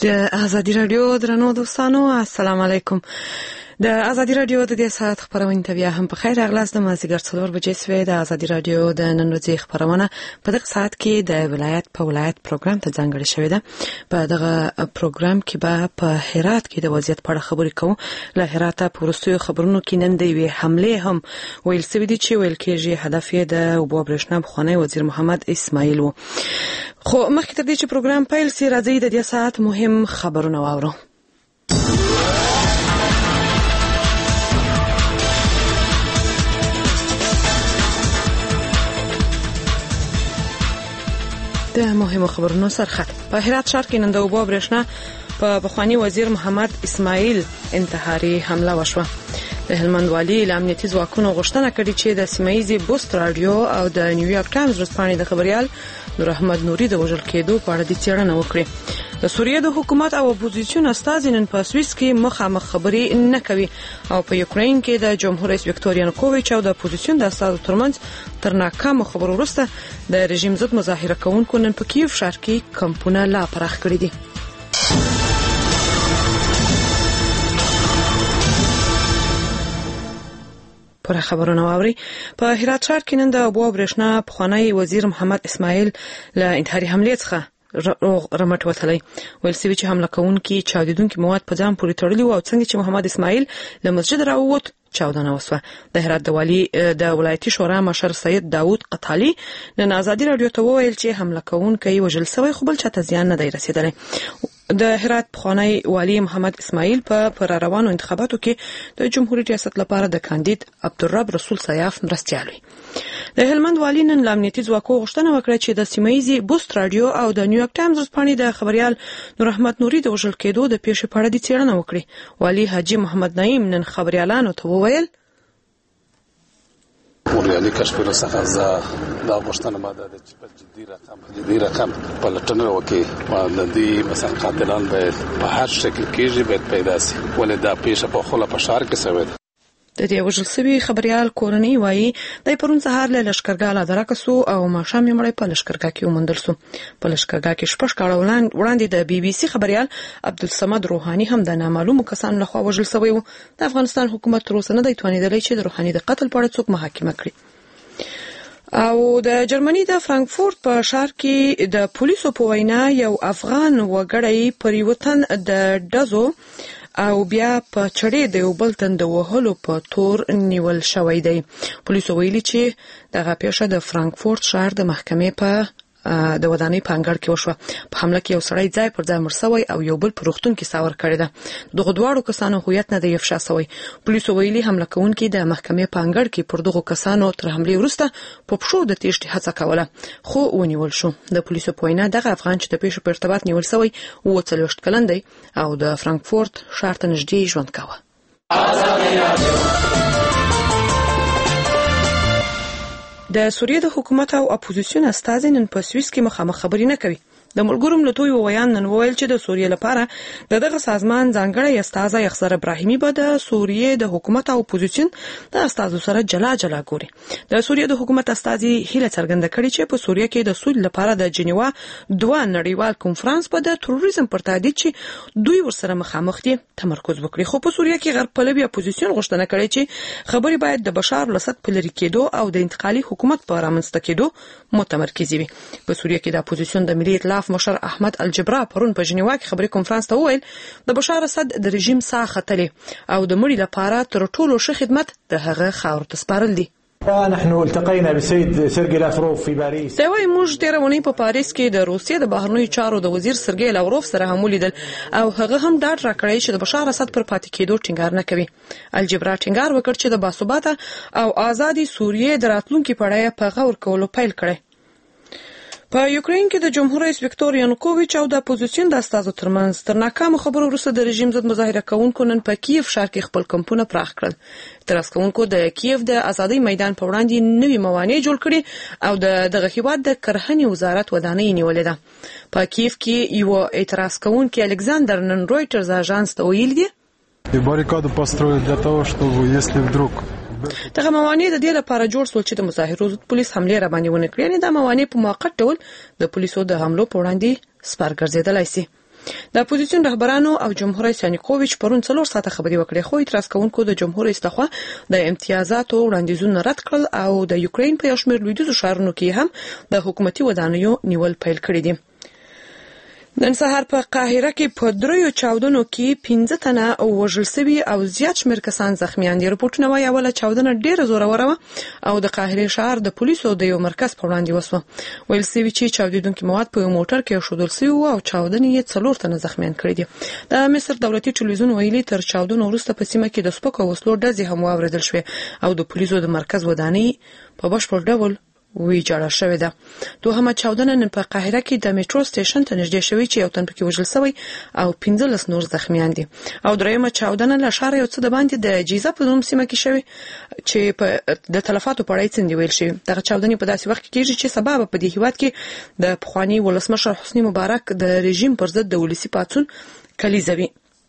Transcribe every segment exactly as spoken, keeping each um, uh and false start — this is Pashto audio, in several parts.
د ازادي رادیو درنو دوستانو السلام علیکم. د ازادي رادیو د دې ساعت خبرونه ته بیا هم په خیر اغلاس د مازیګر څلور بجې سوي د ازادي رادیو د نن ورځې خبرونه په دغه ساعت کې د ولایت په ولایت پروګرام ته ځانګړی شوی دی. په دغه پروګرام کې به په هرات کې د وضعیت په اړه خبرې کوو. له هرات په ورستیو خبرونو کې نن دی وی حمله هم ویل سوي دي چې ویل کېږي هدف یې د اوبو برېښنا بخوانی وزیر محمد اسماعیل وو. خو مخکې تر دې چې پروګرام پیل سي راځي د دې ساعت مهم خبرونه واورو. د مهمو خبرونو سرخط. په هرات ښار کې نن د اوبو برېښنا په بخوانی وزیر محمد اسماعیل انتحاري حمله وشوه. د هلمند والي له امنیتي ځواکونو غوښتنه کړې چې د سیمایي بوست رادیو او د نیویارک ټایمز ورځپاڼې د خبريال نور احمد نوري د وژل کېدو په اړه د څېړنه وکړي. د سوریې د حکومت او اپوزیسیون استازي نن په سویس کې مخامخ خبرې نه کوي او په یوکرين کې د جمهور رئیس وکټور ینوکوویچ او د اپوزیسیون د استازو ترمنځ تر ناکامو خبرو وروسته د رژیم ضد مظاهره کوونکو نن په کیف ښار کې کمپونه لا پراخ کړي دي. پر خبرونه واوري. په هرات ښار کې نن د اوبو برېښنا بخوانی وزیر محمد اسماعیل له انتحاري حملې څخه رمټ وتلی. ویل سوي چې حمله کوونکي چاودیدونکي مواد په ځان پورې تړلي وو او څنګه چې محمد اسماعیل له مسجد راووت چاودنه وسوه. د هرات د والي د ولایتي شورا مشر سید داوود قطالي نن ازادي رادیو ته وویل چې حمله کوونکی وژل شوی خو بل چاته زیان نه دی رسیدلی. د هرات بخوانی والي محمد اسماعیل په پر روانو انتخاباتو کې د جمهوریت ریاست لپاره د کاندید عبدالرب رسول سیاف مرستیال وي. د هلمند والي نن له امنیتي ځواکونو غوښتنه وکړه چې د سیمایي بوست رادیو او د نیویارک ټایمز ورځپاڼې د خبريال نور احمد نوري د وژل کېدو د پیښې په اړه د څېړنه وکړي. والي حاجی محمد نعیم نن خبريالانو ته وویل وريالي کشمیر څخه ز دا غوښتنه ماده ده چې په جدي رقم جدي رقم په لټنه وکي ولدي مثلا قاتلان به په هر شکل کېږي به پیدا سي ولې دا پیښه په خله په شهر کې شوې ده. د دې وژل شوی خبريال کورنۍ وایي د پرون سهار له لشکرګاه لا درکسو او ماښام یې مړی په لشکرګاه کې ومندل سو. په لشکرګاه کې شپږ کاله وړاندې د بي بي سي خبريال عبدالصمد روحاني هم د نامعلومو کسانو لخوا وژل شوی و. د افغانستان حکومت تر اوسه نه دی توانیدلی چې د روحاني د قتل په اړه څوک محاکمه کړي. او د جرمني د فرانکفورت په ښار کې د پولیسو په وینا یو افغان وګړی پر وطن د دزو او بیا په چړې د یو بل تن د وهلو په تور نیول شوی دی. پولیسو ویلي چې دغه پیښه د فرانکفورت ښار د محکمې په د ودانۍ په انګړ کې وشوه. په حمله کې یو سړی ځای پر ځای مړ شوی او یو بل په روغتون کې ساور کړی ده. دغه دواړو کسانو هویت نه دی افشا شوی. پولیسو ویلي حمله کوونکي د محکمې په انګړ کې پر دغه کسانو تر حملې وروسته په پښو د تېښتې هڅه کوله خو ونیول شو. د پولیسو په وینا دغه افغان چې د پیښې په ارتباط نیول شوی اووه څلوېښت کلن دی او د فرانکفورت ښار ته نږدې ژوند کاوه. د سوریې د حکومت او اپوزیسیون استازي نن په سویس کې مخامخ خبرې نه کوي. د ملګرو ملتونو یو ویان نن وویل چې د سوریې لپاره د دغه سازمان ځانګړی استازی اخسر ابراهیمي به د سوریې د حکومت او اپوزیسیون د استازو سره جلا جلا ګوري. د سوریې د حکومت استازي هیله څرګنده کړې چې په سوریې کې د سولې لپاره د جنیوا دوه نړیوال کنفرانس په د تروریزم پر تهدید چې دوی ورسره مخامخ دي تمرکز وکړي. خو په سوریې کې غرب پلوي اپوزیسیون غوښتنه کړې چې خبرې باید د بشار الاسد په لری کېدو او د انتقالي حکومت په رامنځته کېدو متمرکز وي. په سوریې کې د اپوزیسیون د ملي ائتلاف مشر احمد الجبرا پرون په جنیوا کې خبري کنفرانس ته وویل د بشار اسد د رژیم ساه ختلې او د مړي لپاره تر ټولو ښه خدمت د هغه خاور ته سپارل دي. نحن التقينا بالسيد سيرجي لاوروف في باريس. دا وایي موږ تیر اونۍ په پاریس کې د روسیې د بهرنیو چارو د وزیر سرګي لاوروف سره هم ولیدل او هغه هم ډاډ راکړی چې د بشار اسد پر پاتې کېدو ټینګار نه کوي. الجبرا ټینګار وکړ چې د باثباته او آزادي سوریې د راتلونکي په اړه په غور کولو پیل کړي. په یوکرين کې د جمهور رئیس وکټور ینوکوویچ او د اپوزیسیون د استازو ترمنځ تر ناکامه خبرو وروسته د رژیم ضد مظاهره کوونکو نن په کیف ښار کې خپل کمپونه پراخ کړل. اعتراض کوونکو د کیف د ازادۍ میدان په وړاندې نوي موانع جوړ کړي او د دغه هیواد د کرهنې وزارت ودانۍ نیولې ده. په کیف کې یو اعتراض کوونکی الکساندر نن رويټرز اژانس ته ویل دي баррикаду построили для того, чтобы если вдруг دغه موانع د دې لپاره جوړ شول چې د مظاهرو ضد پولیس حمله را باندې ونه کړي. یعنی دا موانع په موقت ډول د پولیسو د حملو په وړاندې سپارګرځیدلای شي. د اپوزیسیون رهبرانو او جمهور رئیس یانیکوویچ پرون څلور ساعته خبري وکړې خو اعتراض کوونکو د جمهور رئیس لخوا د امتیازاتو وړاندیزونه رد کړل او د یوکرين په یو شمېر لویدیځو ښارونو کې هم د حکومتي ودانیو نیول پیل کړی دي. نن سهار په قاهره کې په دریو چاودنو کې پنځه تنه وژل شوي او زیات شمېر کسان زخمیان دي. رپورټونه وايي اوله چاودنه ډېره زوروره وه او د قاهرې ښار د پولیسو د یو مرکز په وړاندې وسوه. ویل شوي چې چاودېدونکي مواد په یو موټر کې ایښودل شوي وو او چاودنې یې څلور تنه زخمیان کړي دي. د مصر دولتي ټلویزیون ویلي تر چاودنو وروسته په سیمه کې د سپکو وسلو ډزې هم واورېدل شوې او د پولیسو د مرکز ودانۍ په بشپړ ډول ویجاړه شوې ده. دوهمه چاودنه نن په قاهره کې د میټرو سټیشن ته نږدې شوې چې یو تن پکې وژل شوی او پنځلس نور زخمیان دي. او دریمه چاودنه له ښار یو څه د باندې د جیزه په نوم سیمه کې شوې چې په د تلفاتو په اړه څه ویل شوي. دغه چاودنې په داسې وخت کې کېږي چې سبب په دې هیواد کې د پخوانی ولسمشر حسنی مبارک د رژیم پر ضد د ولسی پاڅون کلیزوي.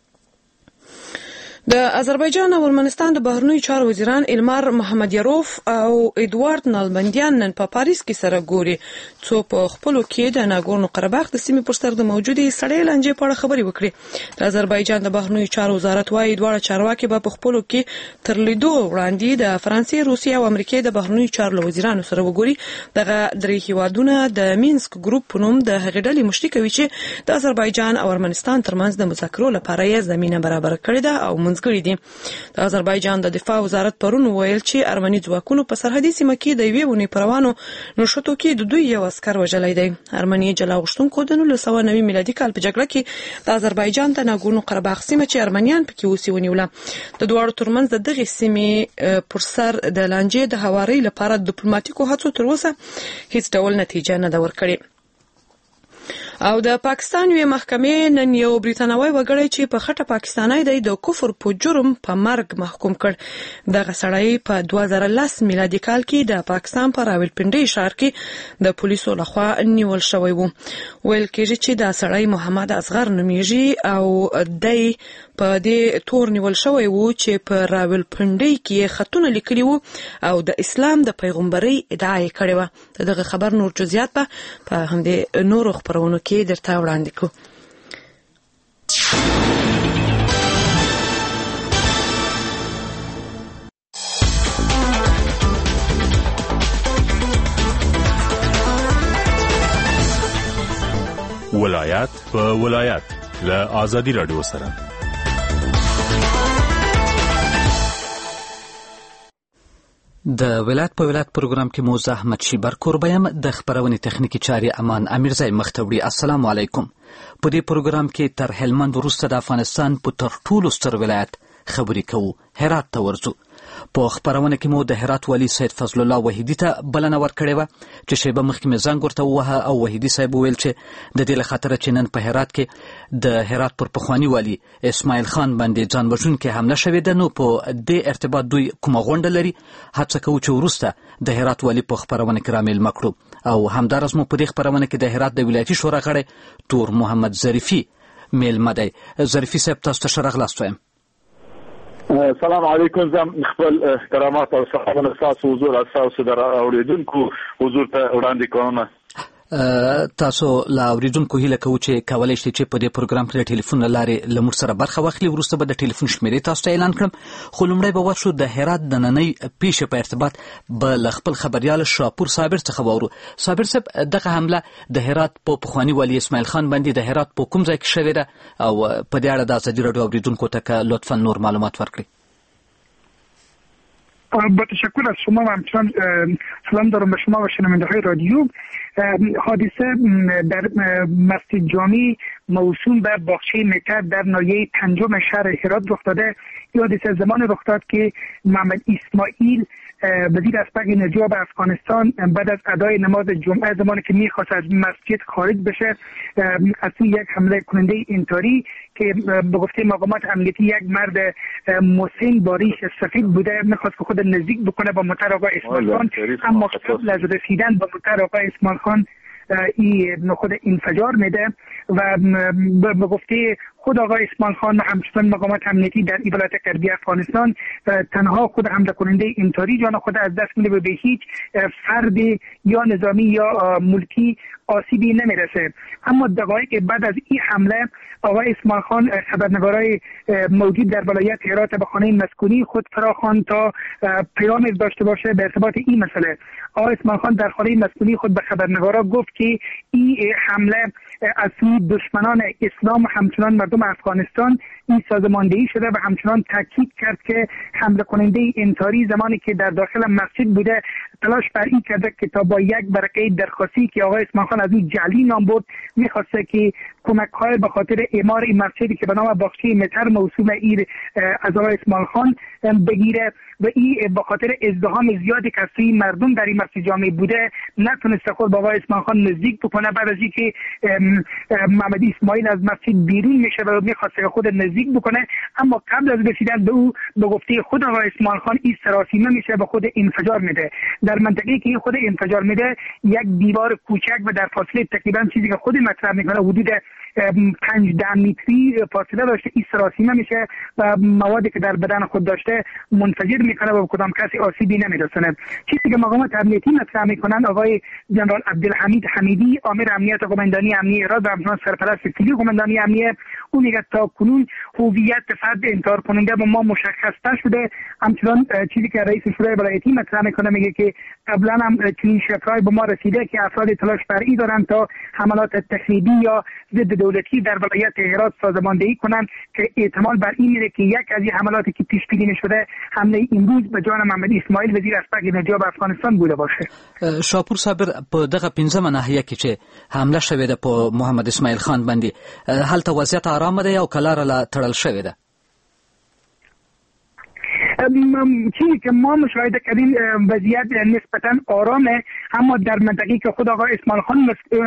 د آذربایجان او ارمنستان د بهرنیو چارو وزیران ایلمار محمدیروف او ادوارد نالبندیان نن په پاریس کې سره ګوري څو په خپلو کې د ناګورنو قرهباغ د سیمې پر سر د موجودې سړې لانجې په اړه خبرې وکړي. د آذربایجان د بهرنیو چارو وزارت وايي دواړه چارواکي به په خپلو کې تر لیدو وړاندې د فرانسې، روسیې او امریکې د بهرنیو چارو وزیرانو سره وګوري. دغه درې هیوادونه د مینسک ګروپ په نوم د هغې ډلې مشري کوي چې د آذربایجان او ارمنستان ترمنځ د مذاکرو لپاره یې زمینه برابر کړې ده او کړی دي. د آذربایجان د دفاع وزارت پرون ویل چې ارمني ځواکونو په سرحدي سیمه کې د یوې ونې په روانو نښتو کې د دوی یو عسکر وژلی دی. ارمني جلا غوښتونکو د نولس سوه نوي میلادي کال په جګړه کې د آذربایجان د ناګورنو قرهباغ سیمه چې ارمنیان پکې اوسي ونیوله. د دواړو ترمنځ د دغې سیمې پر سر د لانجې د هوارۍ لپاره د ډیپلوماټیکو هڅو تر اوسه هیڅ ډول نتیجه نه ده ورکړې. او د پاکستان یوې محکمې نن یو بریتانوي وګړی چې په خټه پاکستانی دی د کفر په جرم په مرګ محکوم کړ. دغه سړی په دوه زره لس میلادي کال کې د پاکستان په راولپنډۍ ښار کې د پولیسو لخوا نیول شوی و. ویل کېږي چې دا سړی محمد اصغر نومیږي او دی په دې تور نیول شوی و چې په راولپنډۍ کې خطونه لیکلي وو او د اسلام د پیغمبري ادعا یې کړې وه. دغه خبر نور جزئیات به په همدې نورو خپرونو کې درته وړاندې کوو. ولایت په ولایت له آزادي رادیو سره د ولایت په ولایت پروګرام کې موزه احمد شیبر کوربیم د خبرونې تخنیکی چاري امان امیرزای مختوړي. السلام علیکم. په دې پروګرام کې تر هلمند وروسته د افغانستان په تر ټولو ستر ولایت خبرې کوو. هرات ته ورځو. په خبرونه کې مو د هرات والی سید فضل الله وحیدی ته بلنه ورکړې وه چې شیبه مخکې مې زنګ ورته ووهه او وحیدی صاحب وویل چې د دې له خاطره چې نن په هرات کې د هرات پر پخواني والي اسماعیل خان باندې ځان وژونکې حمله شوې ده نو په دې ارتباط دوی کومه غونډه لري. هڅه کوو چې وروسته د هرات والي په خبرونه کې رامیلمه کړو او همداراز مو په دې خبرونه کې د هرات د ولایتي شورا غړی تور محمد ظریفي میلمه دی. ظریفي صاحب تاسو ته ښه راغلاست وایم. السلام علیکم. زم خپل کرامات او صحابه تاسو حضور تاسو در اوریدونکو حضور ته وړاندې کوم. تاسو لا اوریدونکو هیله کوو چې کولای شئ چې په دې پروګرام کې د ټلیفون له لارې له موږ سره برخه واخلي. وروسته به د ټلیفون شمیرې تاسو ته اعلان کړم خو لومړی به ورشو د هرات د نننۍ پیښې په ارتباط به له خپل خبریال شاپور صابر څخه واورو. صابر صاحب دغه حمله د هرات په پخواني والي اسماعیل خان باندې د هرات په کوم ځای کې شوې ده او په دې اړه د ازادي راډیو اوریدونکو ته لطفا نور معلومات ورکړئ. با تشکر از شما و همچنان سلام دارم به شما و شنونده های رادیو. حادثه در مسجد جامی موسوم به باغچه مکر در ناحیه پنجم شهر هرات رخ داده. این حادثه زمان رخ داد که محمد اسماعیل وزیر اسبق نجات افغانستان بعد از ادای نماز جمعه زمانی که میخواست از مسجد خارج بشه از سوی یک حمله کننده انتحاری که به گفته مقامات امنیتی یک مرد مسن با ریش سفید بوده میخواست که خود نزدیک بکنه با موتر آقای اسماعیل خان، اما قبل از رسیدن با موتر آقای اسماعیل خان این خود انفجار میده و به گفته خود آقای اسماعیل خان و همچنان مقامات امنیتی در ولایت غربی افغانستان تنها خود حمله کننده انتحاری جان خود از دست میده، به هیچ فرد یا نظامی یا ملکی آسیبی نمیرسه. اما دقایق بعد از این حمله آقای اسماعیل خان خبرنگارای موجود در ولایت هرات به خانه مسکونی خود فراخوان تا پیام داشته باشه به ارتباط این مسئله. آقای اسماعیل خان در خانه مسکونی خود به خبرنگارا گفت که این حمله از سوی دشمنان اسلام و همچنان مردم افغانستان این سازماندهی شده و همچنان تاکید کرد که حمله کننده انتحاری زمانی که در داخل مسجد بوده تلاش بر این کرده که تا با یک برقه درخواستی که آقای اسماعیل خان از این جعلی نام برد میخواسته که کمک های به خاطر اعمار این مسجدی که به نام باغچه متر موسوم ایر از آقای اسماعیل خان بگیره و این به خاطر ازدحام زیادی که از سوی مردم در این مسجد جامع بوده نتونسته خود با آقای اسماعیل خان نزدیک بکنه. بعد از اینکه محمد اسماعیل از مسجد بیرون میشه و میخواسته خود نزدیک بکنه، اما قبل از رسیدن به او به گفته خود آقای اسماعیل خان این سراسیمه میشه به خود انفجار میده. در منطقه‌ای که خود انفجار میده یک دیوار کوچک و در فاصله تقریبا چیزی که خود مطرح میکنه حدود پنج ده متری فاصله داشته این سراسیمه میشه و موادی که در بدن خود داشته منفجر میکنه و به کدام کسی آسیبی نمیرسونه. چیزی که مقامات امنیتی مطرح میکنن آقای جنرال عبدالحمید حمیدی آمر امنیت قماندانی امنیه هرات و همچنان سرپرست کلی قماندانی امنیه اون میگه تا کنون هویت فرد انتحار کننده به ما مشخص نشده. همچنان چیزی که رئیس شورای ولایتی مطرح میکنه میگه که قبلا هم چنین شکایتی به ما رسیده که افراد تلاش بر این دارن تا حملات تخریبی یا ضد دولتی در ولایت هرات سازماندهی کنند که احتمال بر این میره که یک از این حملاتی که پیش بینی شده حمله امروز به جان محمد اسماعیل وزیر اسبق نجات افغانستان بوده باشه. شاپور صابر په دغه پنځمه ناحیه کې چې حمله شوې ده په محمد اسماعیل خان باندې هلته وضعیت آرامه ده یا کلاره لا تړل شوې ده؟ چیزی که ما مشاهده کردیم وضعیت نسبتا آرامه، اما در منطقه‌ای که خود آقای اسماعیل خان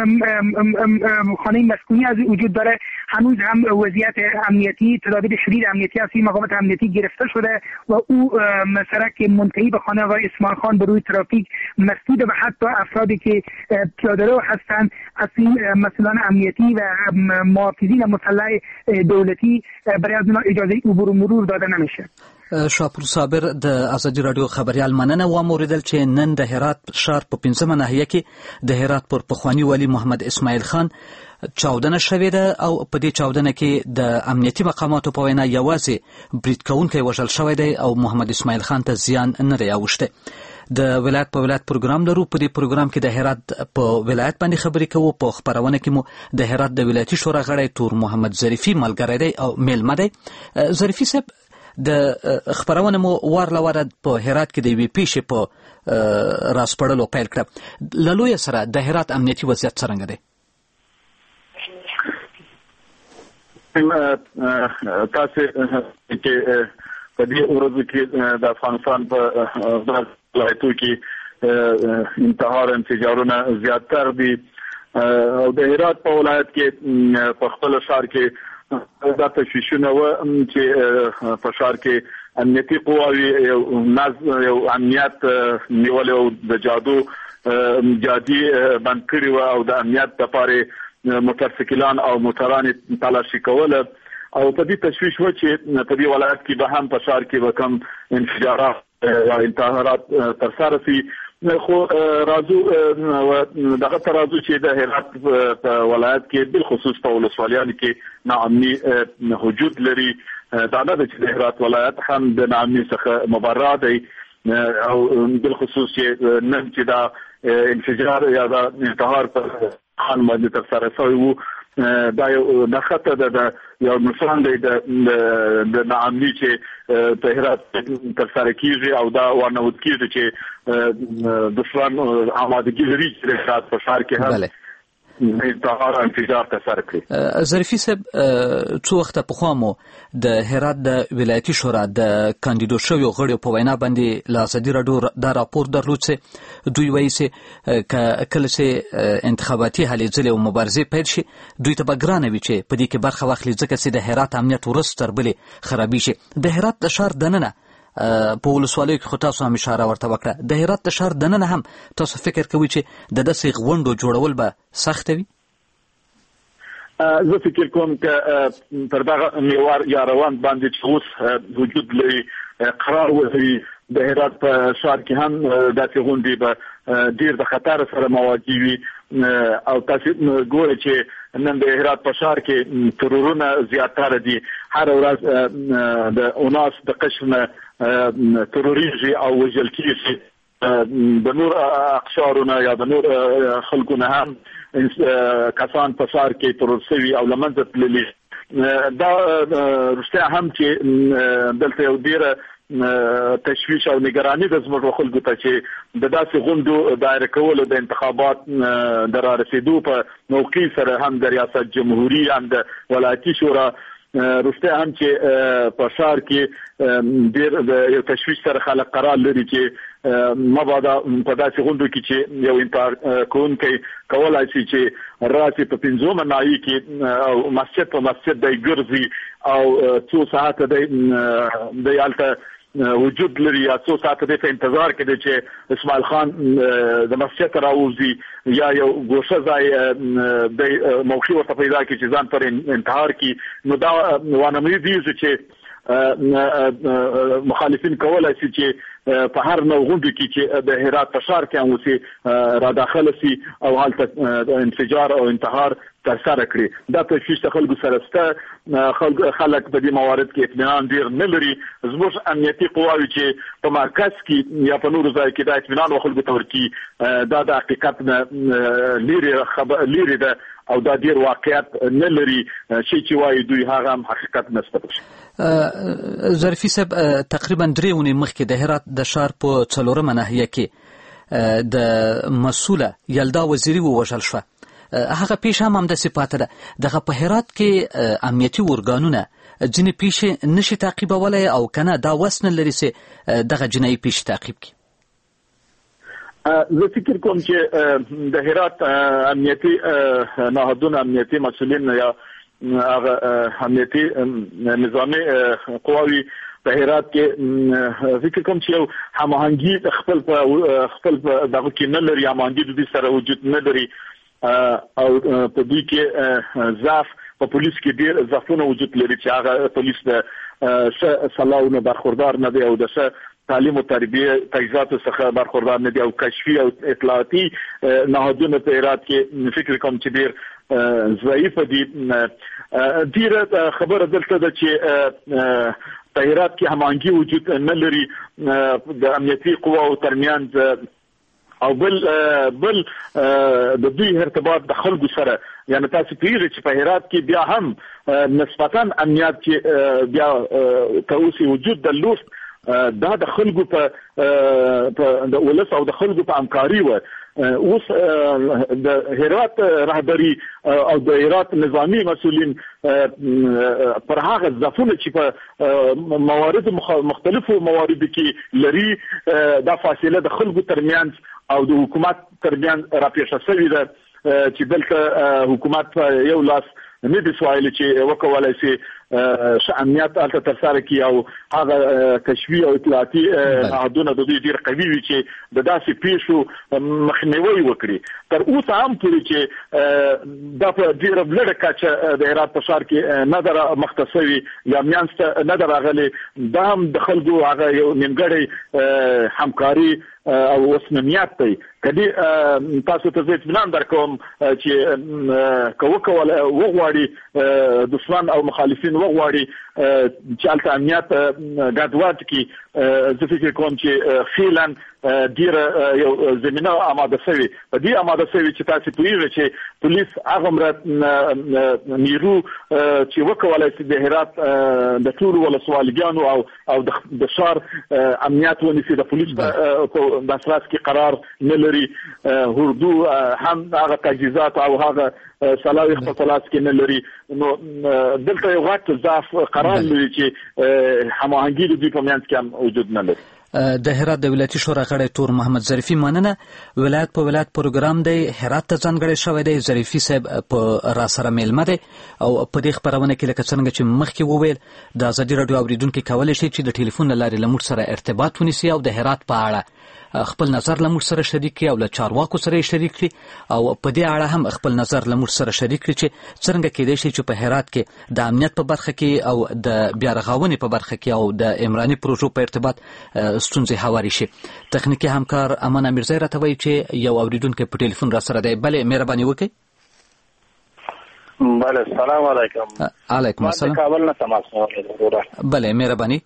خانه مسکونی از وجود داره هنوز هم وضعیت امنیتی تدابیر شدید امنیتی از این مقامات امنیتی گرفته شده و او سرک منتهی به خانه آقای اسماعیل خان به روی ترافیک مسدود و حتی افرادی که پیاده‌رو هستند از این مسئولان امنیتی و محافظین مسلح دولتی برای از اونها اجازه عبور و مرور داده نمیشه. شاپور صابر د ازادي رادیو خبريال مننه و موریدل چې نن د هرات شهر په پنځمه ناحیه کې د هرات پر پخوانی ولی محمد اسماعیل خان چاودنه شوې ده او په دې چاودنه کې د امنیتي مقاماتو په وینا یوازې برید کوونکی وژل شوی دی او محمد اسماعیل خان ته زیان نه دی اوښتی. د ولایت په ولایت پروګرام لرو. په دې پروګرام کې د هرات په ولایت باندې خبرې کوو. په خبرونه کې مو د هرات د ولایتي شورا غړی تور محمد ظریفي ملګری دی او میلمه دی. ظریفي صاحب د خبرونه مو وارله واره په هرات کې د یوې پیښې په راسپړلو پیل کړه. له لویه سره د هرات امنیتي وضعیت څرنګه دی؟ تاسو چې په دې ورځو کې د افغانستان په ولایتو کې انتحار انفجارونه زیاتر دي او د هرات په ولایت کې په خپل ښار کې دا تشویشونه و چې په ښار کې امنیتي قواوی یو نظم یو امنیت نیول او د جادو جادي بند کړی و او د امنیت لپاره موټرسایکلان او موټران تلاشي کوله او په دې تشویش و چې په دې ولایت کې به هم په ښار کې به کم انفجارات یا انتحارات ترسره شي. خو راځو دغه ترازو چې د هرات په ولایت کې بالخصوص په ولسوالیانو کې ناامني وجود لري. دا نه چې د هرات ولایت هم د ناامني څخه مبرا دی او بالخصوص چې نن چې دا انفجار یا دا انتحار په خان باندې ترسره شوی و دا یو نښته ده د یو نشان دی د ناامني چې په هرات ترسره کیږي او دا ورنود کیږي چې دشمن آمادګي لري چې هرات په ښار کې هم انتحار انفجار ترسره کړي. ظریفي صاحب څو وخته پخوا مو د هرات د ولایتي شورا د کاندیدو شویو غړیو په وینا باندې له ازادي راډیو دا راپور درلود چې دوی وایي چې کله چې انتخاباتي هلې ځلې او مبارزې پیل شي دوی ته به ګرانه وي چې په دې کې برخه واخلي ځکه چې د هرات امنیت ورځ تر بلې خرابي شي. د هرات د ښار دننه په ولسوالیو کې خو تاسو هم اشاره ورته وکړه. د هرات د ښار دننه هم تاسو فکر کوئ چې د داسې غونډو جوړول به سخته وي؟ زه فکر کوم چې پر دغه میوار یا روان باندې چې اوس وجود لري قرار وهي د هرات په ښار کې هم داسې غونډې به ډېر د خطر سره مواجه وي او تاسو ګورئ چې نن د هرات په ښار کې ترورونه زیاتره دي. هر ورځ د اوناس د قشر تروریږي او وژل کېږي. د نور اقشارونه یا د نور خلکونه هم کسان په ښار کې ترور شوي او له منځه تللي. دا رښتیا هم چې دلته یو ډېره تشویش او نگرانی د زموږ خلکو ته چې د داسې غونډو دایره کولو د انتخابات د را رسیدو په موقع سره هم د ریاست جمهوریت هم د ولایتي شورا رښتیا هم چې په ښار کې ډېر د یو تشویش سره خلک قرار لري چې مبادا په داسې غونډو کې چې یو انتار کوونکی کولای شي چې راسي په پنځمه نایي کې او مسجد په مسجد دی ګرځي او څو ساعت دی د یالته وجود لري یا څو ساعت دی په انتظار کې دی چې اسماعیل خان د مسجد راوځي یا یو ګوشه ځای د موقع ورته پیدا کې چې ځان پر انتحار کې. نو دا وانه مې دي چې مخالفین کولای شي چې په هر نوع غونډه کې چې د هرات په ښار کې هم وسی را داخله شي او هلته انفجار او انتحار ترسره کړي. دا تشویش د خلکو سره شته. خلک په دې موارد کې اطمینان ډېر نه لري. زموږ امنیتي قواوې چې په مرکز کې یا په نورو ځای کې دا اطمینان خلکو ته ورکړي دا د حقیقت نه لري لري ده او دا ډېر واقعیت نه لري. شي چې وایي دوی هغه هم حقیقت نشته. ظریفي صاحب تقریبا درې اونۍ مخکې د هرات د ښار په څلورمه ناحیه کې د مسؤله یلدا وزیري ووژل شوه. هغه پیښه هم همداسې پاتې ده. دغه په هرات کې امنیتي ارګانونه ځینې پیښې نشي تعقیبولی او کنه دا وس نه لري چې دغه جنایي پیښې تعقیب کړي. زه فکر کوم چې د هرات امنیتي نهادونه امنیتي مسؤلین یا هغه امنیتي نظامي قواوي په هرات کې فکر کوم چې یو هماهنګي خپل خپل دغه کې نه لري. هماهنګي د دې سره وجود نه لري او په دې کې ضعف په پولیس کې ډېر ضعفونه وجود لري چې هغه پولیس د سلاونه برخوردار نه دی او د تعلیم او تربیه تجهیزات څخه برخوردار نه دی او کشفي او اطلاعاتي نهادونه په هرات کې فکر کوم چې ډېر ضعیف دي. ډېره خبره دلته ده چې په هرات کې هماهنګي وجود نه لري د امنیتي قواو ترمنځ او بل بل د دوی ارتباط د خلکو سره. یعنی تاسو پیږئ چې په هرات کې بیا هم نسبتاً امنیت چې بیا تاسو وجود د لوست دا د خلکو په د ولس او د خلکو په همکاري و. اوس د هرات رهبری او د هرات نظامی مسؤلین پر هغه ضعفونه چې په موارد مختلفو مواردو کې لري دا فاصله د خلکو ترمنځ او د حکومت ترمنځ راپېښه شوې ده چې دلته حکومت یو لاس نه دي سوایل چې وکولای شي امنیت الته ترسره کی او هغه کشفي او اطلاعاتي نهادونه د دې ډیر قوي وي چې د داسې پیښو مخنیوي وکړي. تر اوسه هم پورې چې دا په ډیره بلډه کچه د هرات په ښار کې نه در مختصوي یا میانسته نه درغلي. دا هم د خلکو هغه یو نیمګړی همکاري او وسنیات دی. کدی تاسو ته اطمینان درکوم چې کوکول وغواړي دشمن او مخالفین وغواړي چې الته امنیت ګډوډ کی. زه فکر کوم چې فعلا ډیره یو زمينه آماده شوی. په دې آماده شوی چې تاسو پوهیږئ چې پولیس هغه مر نیرو چې وکولای شي د هرات د ټول ولسوالګانو او او د ښار امنیت ونیسي. د پولیس په اساس کې قرار نه لري. هردو هم هغه تجهیزات او هغه سلاوي خپلات کې نه لري. نو دلته یو غټ ضعف قرار لري چې هماهنګي د دې په منځ کې هم وجود نه لري. د هرات د ولایتي شورا غړی تور محمد ظریفي مننه. ولایت په ولایت پروګرام دی هرات ته ځانګړی شوی دی. ظریفي صاحب په را سره میلمه دی او په دې خبرونه کې لکه څنګه چې مخکې وویل د ازادي راډیو اوریدونکو کولی شي چې د ټلیفون له لارې له موږ سره ارتباط ونیسي او د هرات په اړه خپل نظر له موږ سره شریک کړي او له چارواکو سره شریک کړي او په دې اړه هم خپل نظر له موږ سره شریک کړي چې څنګه کېدای شي چې په هرات کې د امنیت په برخه کې او د بیا رغونې په برخه کې او د عمراني پروژو په ارتباط ستونزې هوارې شي. تخنیکی همکار امان امیرزی راته وایي چې یو اوریدونکی په ټلیفون را سره دی. بلې مهرباني وکړئ. بله السلام علیکم. علیکم السلام. ما د کابل نه تماس کوم. بله مهرباني.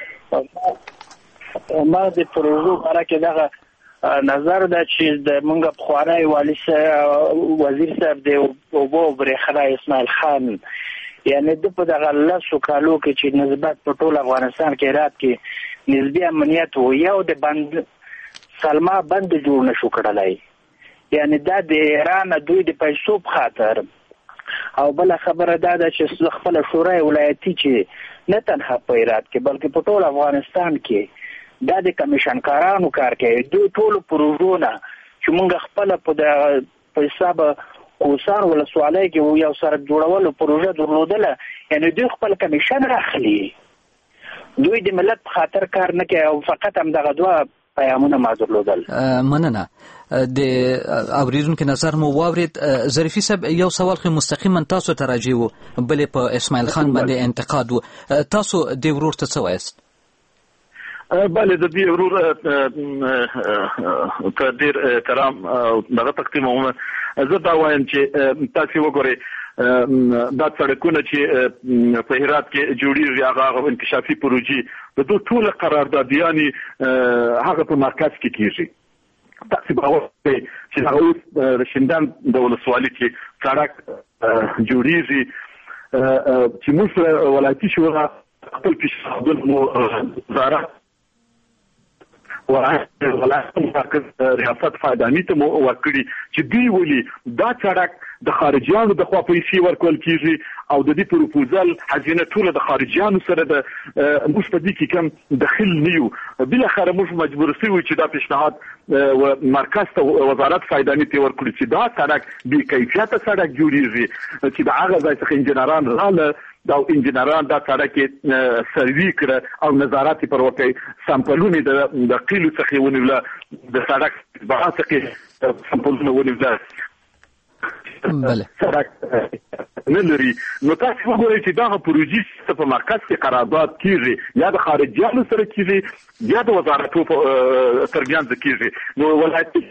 ما د پروژو باره کې دغه نظر ده چې د مونږ پخوانی والي وزیر صاحب د اوبو او برېښنا اسماعیل خان یعنی د په دغه لسو کالو کې چې نسبت په ټول افغانستان کې هرات کې نسبي امنیت و یو د بند سلما بند جوړ نشو کړلی، یعنی دا د ایران دوی د پیسو په خاطر. او بل خبره دا ده چې خپل شورای ولایتي چې نه تنها په هرات کې بلکې په ټول افغانستان کې دا د کمیشنکارانو کار کوي. دوی ټول پروژونه چې موږ خپل په د حساب کوسان ولسوالۍ کې یو سره جوړولو پروژه درلودله، یعنی دوی خپل کمیشن اخلي. دوی د ملت په خاطر کار نه کوي او فقط هم دغه دوه پیامونه ما درلودل. مننه. د اوریدونکو نظر مو واورید. ظریفي صاحب یو سوال خو مستقیما تاسو ته راځي وو، بلې په اسماعیل خان باندې انتقاد وو. تاسو د ورور ته څه وایست؟ بله د دې ورور ته ډېر احترام دغه تقدیم هم زه دا وایم چې تاسو وګورئ دا سړکونه چې په هرات کې جوړیږي هغه انکشافي پروژې د دوی ټول قراردادیانې هغه په مرکز کې کیږي. تاسو باور کوئ چې هغه اوس د شینډان د ولسوالۍ کې سړک جوړیږي چې موږ ولایتي شورا خپل پیشنهادونه وزارت ولایت مرکز ریاست فایداني ته مو ورکړي چې دوی ولي دا سړک د خارجيانو د خوا پیسې ورکول کیږي او د دې پروپوزل هزینه ټول د خارجيانو سره د موږ په دې کې کم دخل نه یو. بل اخر موږ مجبور شوو چې دا پیشنهاد مرکز ته وزارت فایداني ته ورکړي چې دا سړک بې کیفیته سړک جوړیږي چې د هغه ځای څخه انجنیران رااله دا انجنیران دا سړک سروي کړه او نظارت پر وکړي، سامپلونه د قیلو څخه ونیول، د سړک بغا څخه سامپلونه ونیول. بله سړک نه لري. نو تاسو وګورئ چې دا پروژې په مرکز کې قرارداد کیږي یا د خارجيانو سره کیږي یا د وزارتو تربیان کیږي. نو ولایتي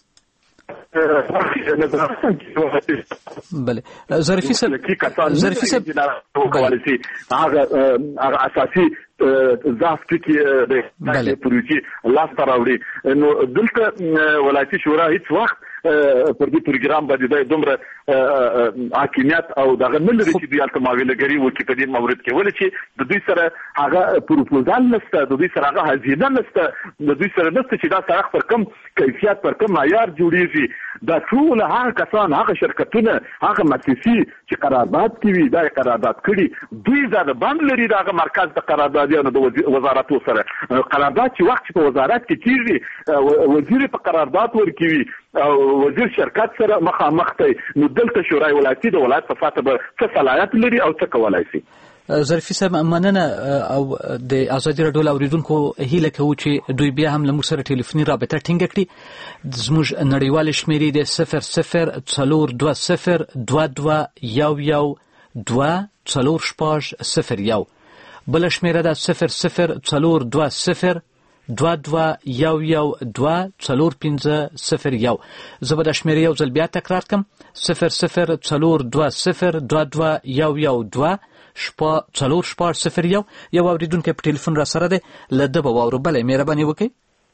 بله ظریفي صاحب ظریفي صاحب هغه هغه اساسي ضعف کې د پروژې لاس ته راوړي. نو دلته ولایتي شورا هیڅ وخت پر دې پروګرام باندې د دومره حاکمیت او دغه نه لري چې دوی الته ماویلګری وکړي په دې مورد کې، ولې چې د دوی سره هغه پروپوزال نشته، د دوی سره هغه هزینه نشته، د دوی سره نشته چې دا سړک پر کم کیفیت پر کم معیار جوړیږي. دا ټول هغه کسان هغه شرکتونه هغه مؤسسې چې قرارداد کوي دا قرارداد کړي دوی ځکه بند لري دغه مرکز د قراردادیانو د وزارتو سره قرارداد چې وخت په وزارت کې کیږي وزیر په قرارداد ورکوي او وزیر شرکت سره مخامخ دی. نو دلته شورای ولایتي د ولایت په فاته به څه صلاحیت لري او څه کولای شي. ظریفي صاحب مننه. او د ازادي راډیو اوریدونکو هیله کوو چې دوی بیا هم له موږ سره ټلیفوني رابطه ټینګه کړي. زموږ نړیوال شمیرې د صفر صفر څلور دوه صفر دوه دوه یو یو دوه څلور شپږ صفر یو، بل شمیره د صفر صفر څلور دوه صفر دوه دوه یو یو دوه څلور پنځه صفر یو. زه به د شمیرې یو ځل بیا تکرار کړم: صفر صفر څلور دوه صفر دوه دوه یو یو دوه شپږ څلور شپږ صفر یو. یو اوریدونکی په ټلیفون را سره دی، له ده به واورو. بله مهرباني وکړئ.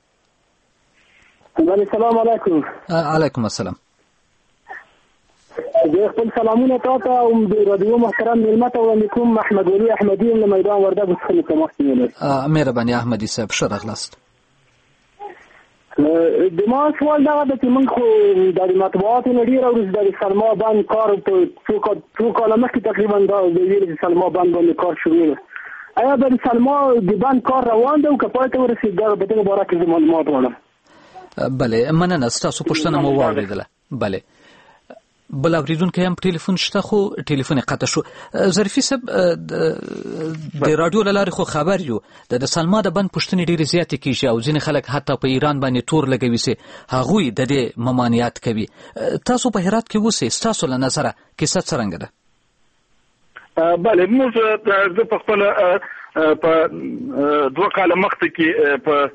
السلام علیکم. علیکم السلام. د خپل سلامونه تاسو او د رادیو محترم ملمت وړاندې کوم. محمد ولی احمدی له میدان وردګ څخه تماس نیولې. مهرباني احمدی صاحب ښه راغلاست. د ما سوال دا ده چې موږ خو د مطبوعاتو نه ډېر اورو د سلما بند کار په څو څو کاله مخکې تقریبا دا د ویل چې سلما بند باندې کار شروع دی. آیا د سلما د بند کار روان دی او که پای ته ورسېد؟ دا په دې باره کې معلومات غواړم. بله مننه، ستاسو پوښتنه مو واورېدله. بله بل اوریدونکو هم ټلیفون شته خو ټلیفون قطع شو. ظریفي صاحب د رادیو له لارې خو خبر یو د سلما د بند پوښتنې ډېرې زیاتې کیږي او ځینې خلک حتی په ایران باندې تور لګوي چې هغوی د دې ممانعت کوي. تاسو په هرات کې اوسئ، ستاسو له نظره کیسه څرنګه ده؟ بله، موږ زه په خپله په دوه کاله مخکې کې په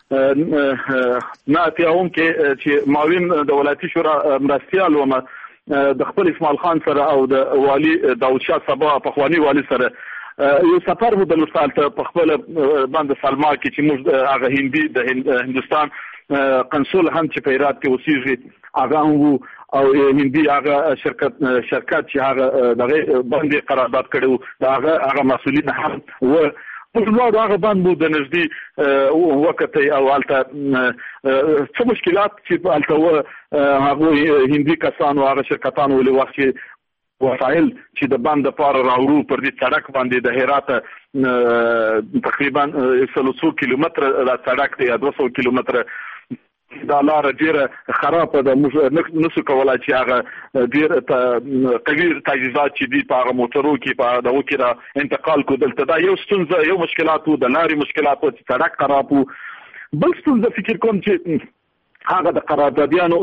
نه اتیاوم کې چې معاون د ولایتي شورا مرستیال وم د خپل اسماعیل خان سره او د والي داود شاه صبا پخوانی والي سره یو سفر مو د مثال ته په خپل باندې سلما کې چې موږ هغه هندي د هندستان قنصل هم چې په هرات کې اوسېږي هغه وو او هندي هغه شرکت شرکت چې هغه دغه باندې قرارداد کړو دا هغه هغه مسؤلین هم و پرلوړ هغه باندې د نږدې وخت او الته څه مشکلات چې الته و هغه هندي کسانو هغه شرکتانو ولې وخت وسایل چې د باندې لپاره راوړو پر دې سړک باندې د هرات تقریبا ثلاث کیلومتر د سړک دی دوه سوه کیلومتر دا لار ډیره خرابه ده، موږ نسو کولای چې هغه ډیر قوي تجهیزات چې دي په هغه موټرو کې په دغه کې را انتقال کو. دلته دا یو ستونزه یو مشکلات وو، د لارې مشکلات وو چې سړک خراب وو. بل ستونزه فکر کوم چې هغه د قراردادیانو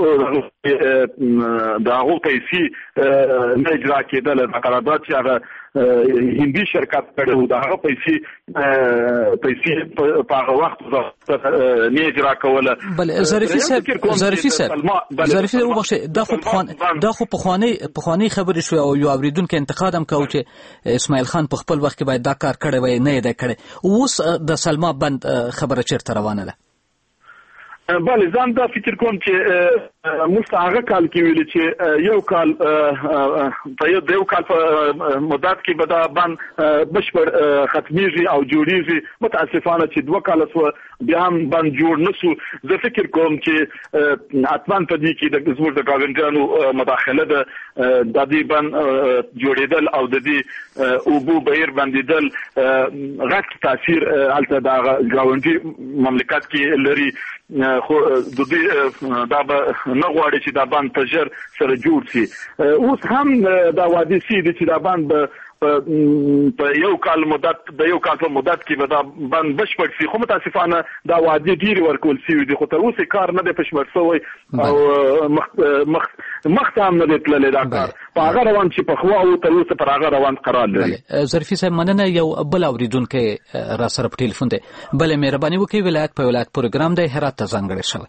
د هغو پیسې نه اجرا کېدل، د قرارداد چې هغه هندي شرکت کړی د هغه پیسې پیسې په هغه وخت نه اجرا کوله. بل ظریفي صاحب ظریفي صاحب ظریفي صاحب وبخښئ، دا خو پخوانی دا خو پخوانی پخوانی خبرې شوې او یو اوریدونکو انتقاد هم کوي چې اسماعیل خان په خپل وخت کې باید دا کار کړی وای، نه یې دی کړی. اوس د سلما بند خبره چیرته روانه ده؟ بله، ځان دا فکر کوم چې موږ هغه کال کې ویلي چې یو کال په یو د یو کال په مدت کې به دا بند بشپړ ختمیږي او جوړیږي. متاسفانه چې دوه کاله سوه بیا هم بند جوړ نه سو. زه فکر کوم چې حتما په دې کې د زموږ د ګاونډیانو مداخله ده، د دې بند جوړېدل او د دې اوبو بهیر بندېدل غټ تاثیر هلته د ګاونډي مملکت کې لري. خو د دې دا به نه غواړي چې دا بند په ژر سره جوړ شي. اوس هم دا وعده سي چې دا بند په یو کال مدت د یو کال په مدت کې به دا بند بشپړ شي، خو متاسفانه دا وعده ډېرې ورکول شوي دي، خو تر اوسه کار نه دی بشپړ شوی او مخ مخته هم نه دی تللی دا کار په هغه روان چې پخوا او تر اوسه پر هغه روان قرار لري. ظریفي صاحب مننه. یو بل اوریدونکی را سره په ټلیفون دی. بله مهرباني وکړئ، ولایت په ولایت پروګرام دی هرات ته ځانګړی شوی.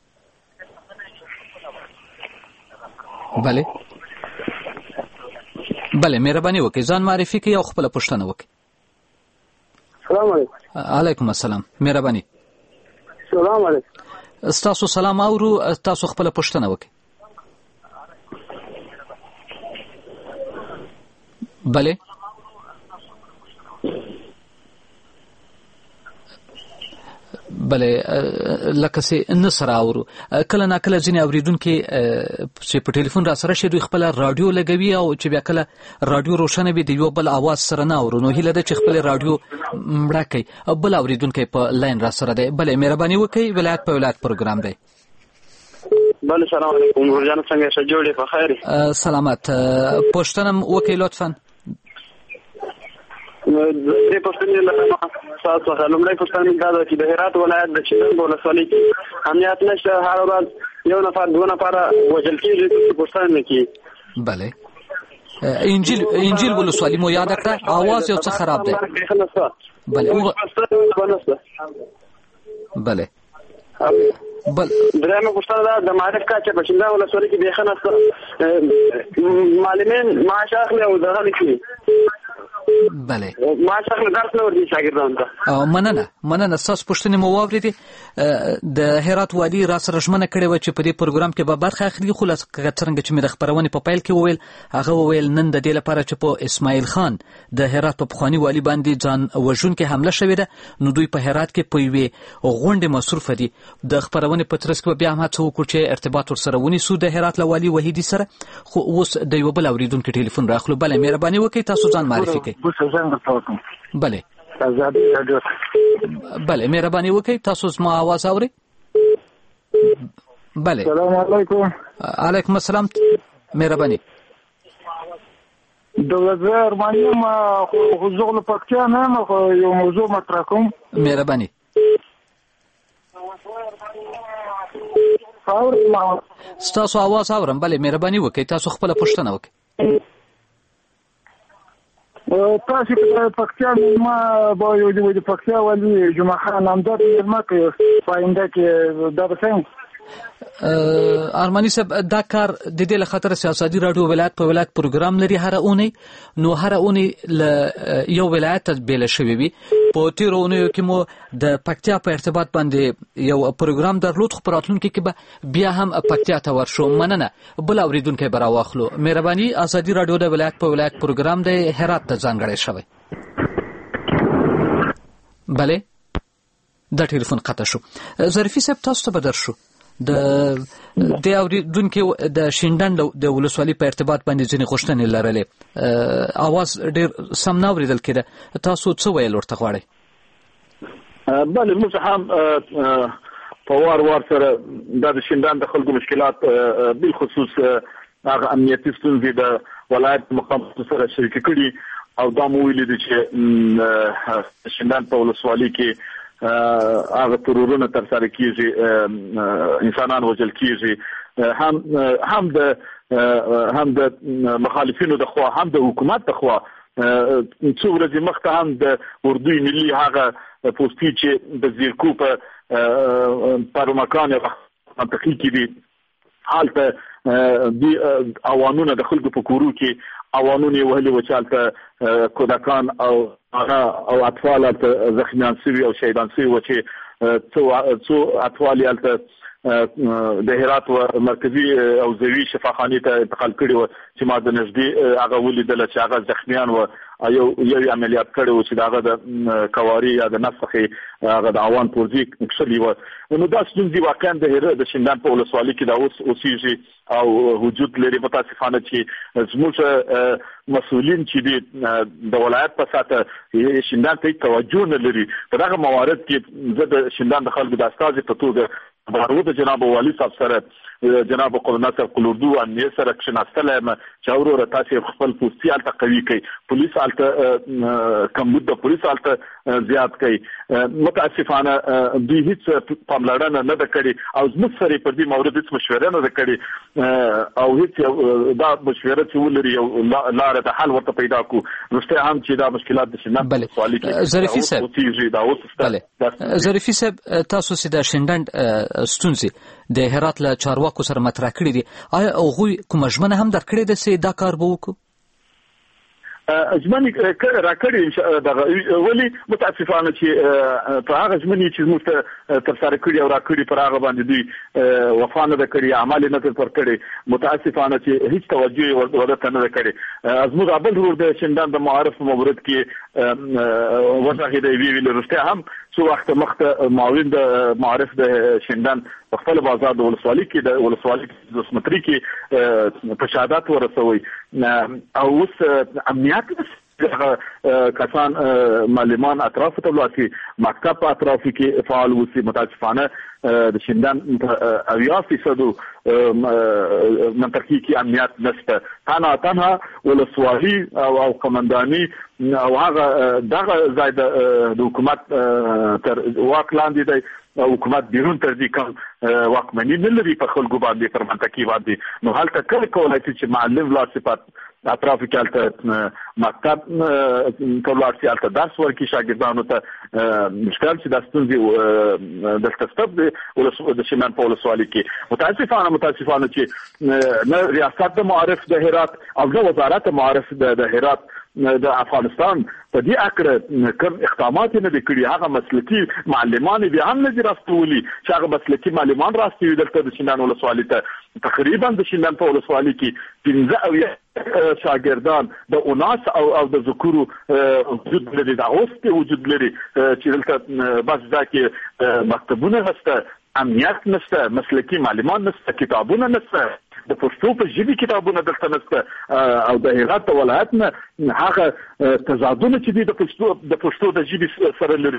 بله بله مهرباني وکړئ، ځان معرفي کړئ او خپله پوښتنه وکړئ. سلام علیکم. علیکم السلام. مهرباني. سلام علیکم. ستاسو سلام اورو، تاسو خپله پوښتنه وکړئ. بله بله لکه سي نصر اورو کله نا کله ځینې اوریدونکي چې په ټلیفون را سره شي دوی خپل رادیو لګوي او چې بیا کله رادیو روښانه وي د یو بل आवाज سره نه اورو، نو هیله ده چې خپل رادیو مړه کړي. بل اوریدونکي په لاین را سره دی. بله مهرباني وکړئ، ولایت په ولایت پروګرام دی. بله سلام علیکم. ورجان څنګه ښه جوړې په خیر؟ سلامت. پوښتنه وکړئ لطفا. دې پوښتنې لپاره تاسو څخه لومړی پوښتنه دا ده چې د هرات ولایت د چینن ولسوالۍ کې امنیت نشته، هر ورځ یو نفر دوه نفر وژل کېږي. پوښتنه کوي. بله انجیل انجیل ولسوالۍ مو یاد کړه، आवाज یو څه خراب دی. بله بله بل درېمه پوښتنه دا د معرف کچه په چینن ولسوالۍ کې بیخي نشته، معلمین معاش اخلي او دغه کوي. بله ما څنګه درس نه ورته شاګردانو ته. مننه مننه. تاسو پوښتنې مو واورېدې. د هرات والي را سره ژمنه کړې وه چې په دې پروګرام کې به برخه اخلي، خو څرنګه چې مې د خپرونې په پیل کې وویل، هغه وویل نن د دې لپاره چې په اسماعیل خان د هرات په پخواني والي باندې ځان وژونکې حمله شوې ده، نو دوی په هرات کې په یوې غونډې مصروفه دي. د خپرونې په ترڅ کې به بیا هم هڅه وکړو چې ارتباط ورسره ونیسو د هرات له والي وحیدي سره. خو اوس د یو بل اوریدونکي ټلیفون راخلو. بله مهرباني وکړئ، تاسو ځان معرفي کړئ. بله بله مهرباني وکړئ، تاسو زما आवाज اورئ؟ بله. سلام علیکم. علیکم السلام. مهرباني. د ارمانیم خو زغل پکتیا نه یم خو یو موضوع مطرح کوم. مهرباني. ستاسو اواز اورم. بله مهرباني وکړئ، تاسو خپله پوښتنه وکړئ. تاسو په پکتیا ما با یو د پکتیا والی جمعه خان نامدار مېلمه کې پاینده کې دا به څنګه ارماني صاحب دا کار د دې له خاطر سیاسي رادیو ولایت په ولایت پروګرام لري هر اونۍ، نو هر اونۍ له یو ولایت بیل شوی وي. په تیر اونۍ کې مو د پکتیا په ارتباط باندې یو پروګرام درلود، خو په راتلونکي کې به بیا هم پکتیا ته ورشو. مننه. بل اوریدونکي به راواخلو. مهرباني. ازادي رادیو د ولایت په ولایت پروګرام د هرات ته ځانګړی شوی. بله دا ټلیفون قطع شو. ظریفي صاحب تاسو ته به درشو د د اوریدونکو د شینډن د ولسوالۍ په ارتباط باندې ځینې غوښتنې لرلې. اواز ډېر سم نه اورېدل کېده. تاسو څه ویل ورته غواړئ؟ بله موږ هم په وار وار سره دا د شینډن د خلکو مشکلات بالخصوص هغه امنیتي ستونزې د ولایت مقاماتو سره شریک کړي او دا مو ویلي دي چې شینډن په ولسوالۍ کې هغه ترورونه تر سره کیږي، انسانان وژل کیږي، هم هم د هم د مخالفینو د خوا هم د حکومت د خوا. څو ورځې مخکې هم د اردوی ملي هغه پوسټي چې د زیرکو په پرمکان منطقي کې دي حالته د اوانونه د خلکو په کورو کې اوانونه وهلي وچالته کودکان او او اطفال ته زخمیان شوي او شهیدان شوي و چې څو څو اطفال یالته د هرات مرکزی او زوی شفاخانه ته انتقال کړي و چې ما د نږدې هغه ولیدل چې هغه زخمیان و یو یو عملیات کړي و چې هغه د کواري یا د نفخې هغه د اوان پورځي کښلي و. نو دا ستونزې واقعا د هرات د شینډن په ولسوالۍ کې دا اوس اوسېږي او وجود لري. متاسفانه چې زموږ مسؤلین چې د ولایت په ساته شینډن ته توجه نه لري. په دغه موارد کې زه د شینډن د خلکو د استازي په توګه بارو د جناب والي صاحب سره جناب قلناصر قلوردو امنیت سره کښناستل یم چې وروره تاسو خپل پوسټي الته قوي کړئ، پولیس الته کمبود د پولیس الته زیات کړئ. متاسفانه دوی هیڅ پاملرنه نه ده کړې او زموږ سره په دې مورد هیڅ مشوره نه ده کړې او هیڅ دا مشوره چې ولري یو لار د حل ورته پیدا کو. رښتیا هم چې دا مشکلات د شینډن سوالي کې ظریفي صاحب ظریفي صاحب تاسو سیده شینډن ستونزې د هرات له چارواکو سره مطرح کړي دي، آیا هغوی کومه ژمنه هم درکړې ده چې دا کار به وکړو؟ ژمنې راکړي دغه ولې متاسفانه چې په هغه ژمنې چې موږ ته ترسره کړي او راکړي پر هغه باندې دوی وفا نه ده کړې، عمل نه تر کړي. متاسفانه چې هیڅ توجه ورته نه ده کړې. زموږ بل ورور د شینډن د معارف مورد کې وضاحت دی ویل رښتیا هم څو وخت مخته معاون د معارف د شینډن په خپل بازار د ولسوالۍ کې د ولسوالۍ د سمتري کې په شهادت ورسوي او اوس امنیت کسان معلمان اطراف ته ولاړ مکتب په اطراف کې فعال وسی. متاسفانه د شینډن اویا فیصدو منطقي کې امنیت نشته. تنها تنها ولسوالۍ او قمنداني او هغه دغه ځای د حکومت تر واک لاندې دی، حکومت بیرون تر دې کوم واکمني نه لري په خلکو باندې پر منطقي باندې. نو هلته کله کولای شي چې معلم ولاړ شي په اطراف کې هلته مکتب ته ولاړ شي، هلته درس ورکړي شاګردانو ته. مشکل چې دا ستونزې دلته شته د شینډن په ولسوالۍ کې. متاسفانه متاسفانه چې نه ریاست د معارف د هرات او نه وزارت معارف د هرات د افغانستان په دې اکړه کوم اقدامات نه دي کړي. هغه مسلکي معلمان بیا هم نه دي راستولي چې هغه مسلکي معلمان راستوي دلته د شینډن ولسوالۍ ته. تقریبا د شینډن په ولسوالۍ کې پنځه اویا شاګردان د اوناس او او د ذکورو وجود لري، د اوسط وجود لري چې دلته بس ځکه مکتبونه نشته، امنیت نشته، مسلکي معلمان نشته، کتابونه نشته، د پښتو په ژبه کتابونه دلته نشته او د هرات ولایت نه هغه تضادونه چې د پښتو د پښتو د ژبې سره لري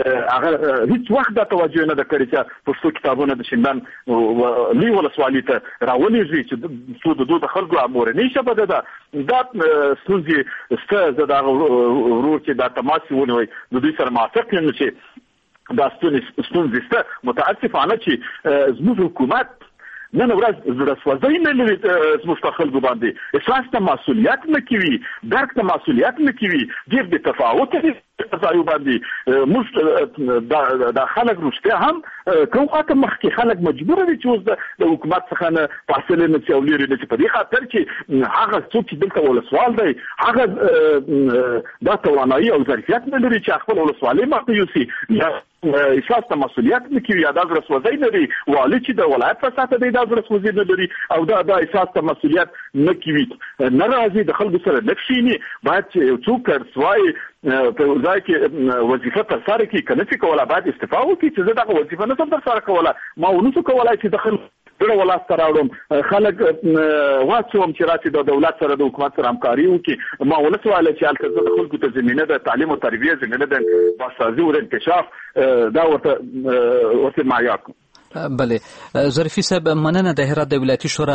هغه هیڅ وخت د توجه نه کړی چې پښتو کتابونه د شینډان لوی ولسوالۍ ته راولېږي چې څو د دوه خلکو امورني شپه ده دا ستونزې ست د ورور چې د تماس ونوي د دوی سره موافق یم چې دا ستونزې ست متاسفانه چې زموږ حکومت نن ورځ زړه سوځي نه لري زموږ په خلکو باندې احساس ته مسؤلیت نه کوي درک ته مسؤلیت نه کوي ډېر بې تفاوت دي ځایو باندې موږ د خلک رښتیا هم کوم خاطر مخکې خلک مجبور دي چې اوس د حکومت څخه نه فاصله نه چې اولېري نه چې په دې خاطر چې هغه څوک چې دلته ولسوال دی هغه دا توانایي او ظرفیت نه لري چې خپل ولسوالۍ مخته یوسي یا احساس ته مسؤلیت نه کوي یا دا زړه سوځي نه لري والي چې د ولایت په ساته دی دا زړه سوځي نه لري او دا د احساس ته مسؤلیت نه کوي نه راځي د خلکو سره نه کښېني باید چې څوک کړسوای په ځای کې وظیفه تر سره کړي که نه شي کولی باید استعفا وکړي چې زه دغه وظیفه نه شم تر سره کولی ما ونه شو کولی چې د خلکو زړه ولاس ته راوړم خلک واچوم چې راشي د دولت سره د حکومت سره همکاري وکړي ما ونه سو ویلی چې هلته زه د خلکو ته زمینه د تعلیم او تربیه زمینه د بازسازي او انکشاف دا ورته ورته معیار کړم. بله ظریفي صاحب مننه د هرات د ولایتي شورا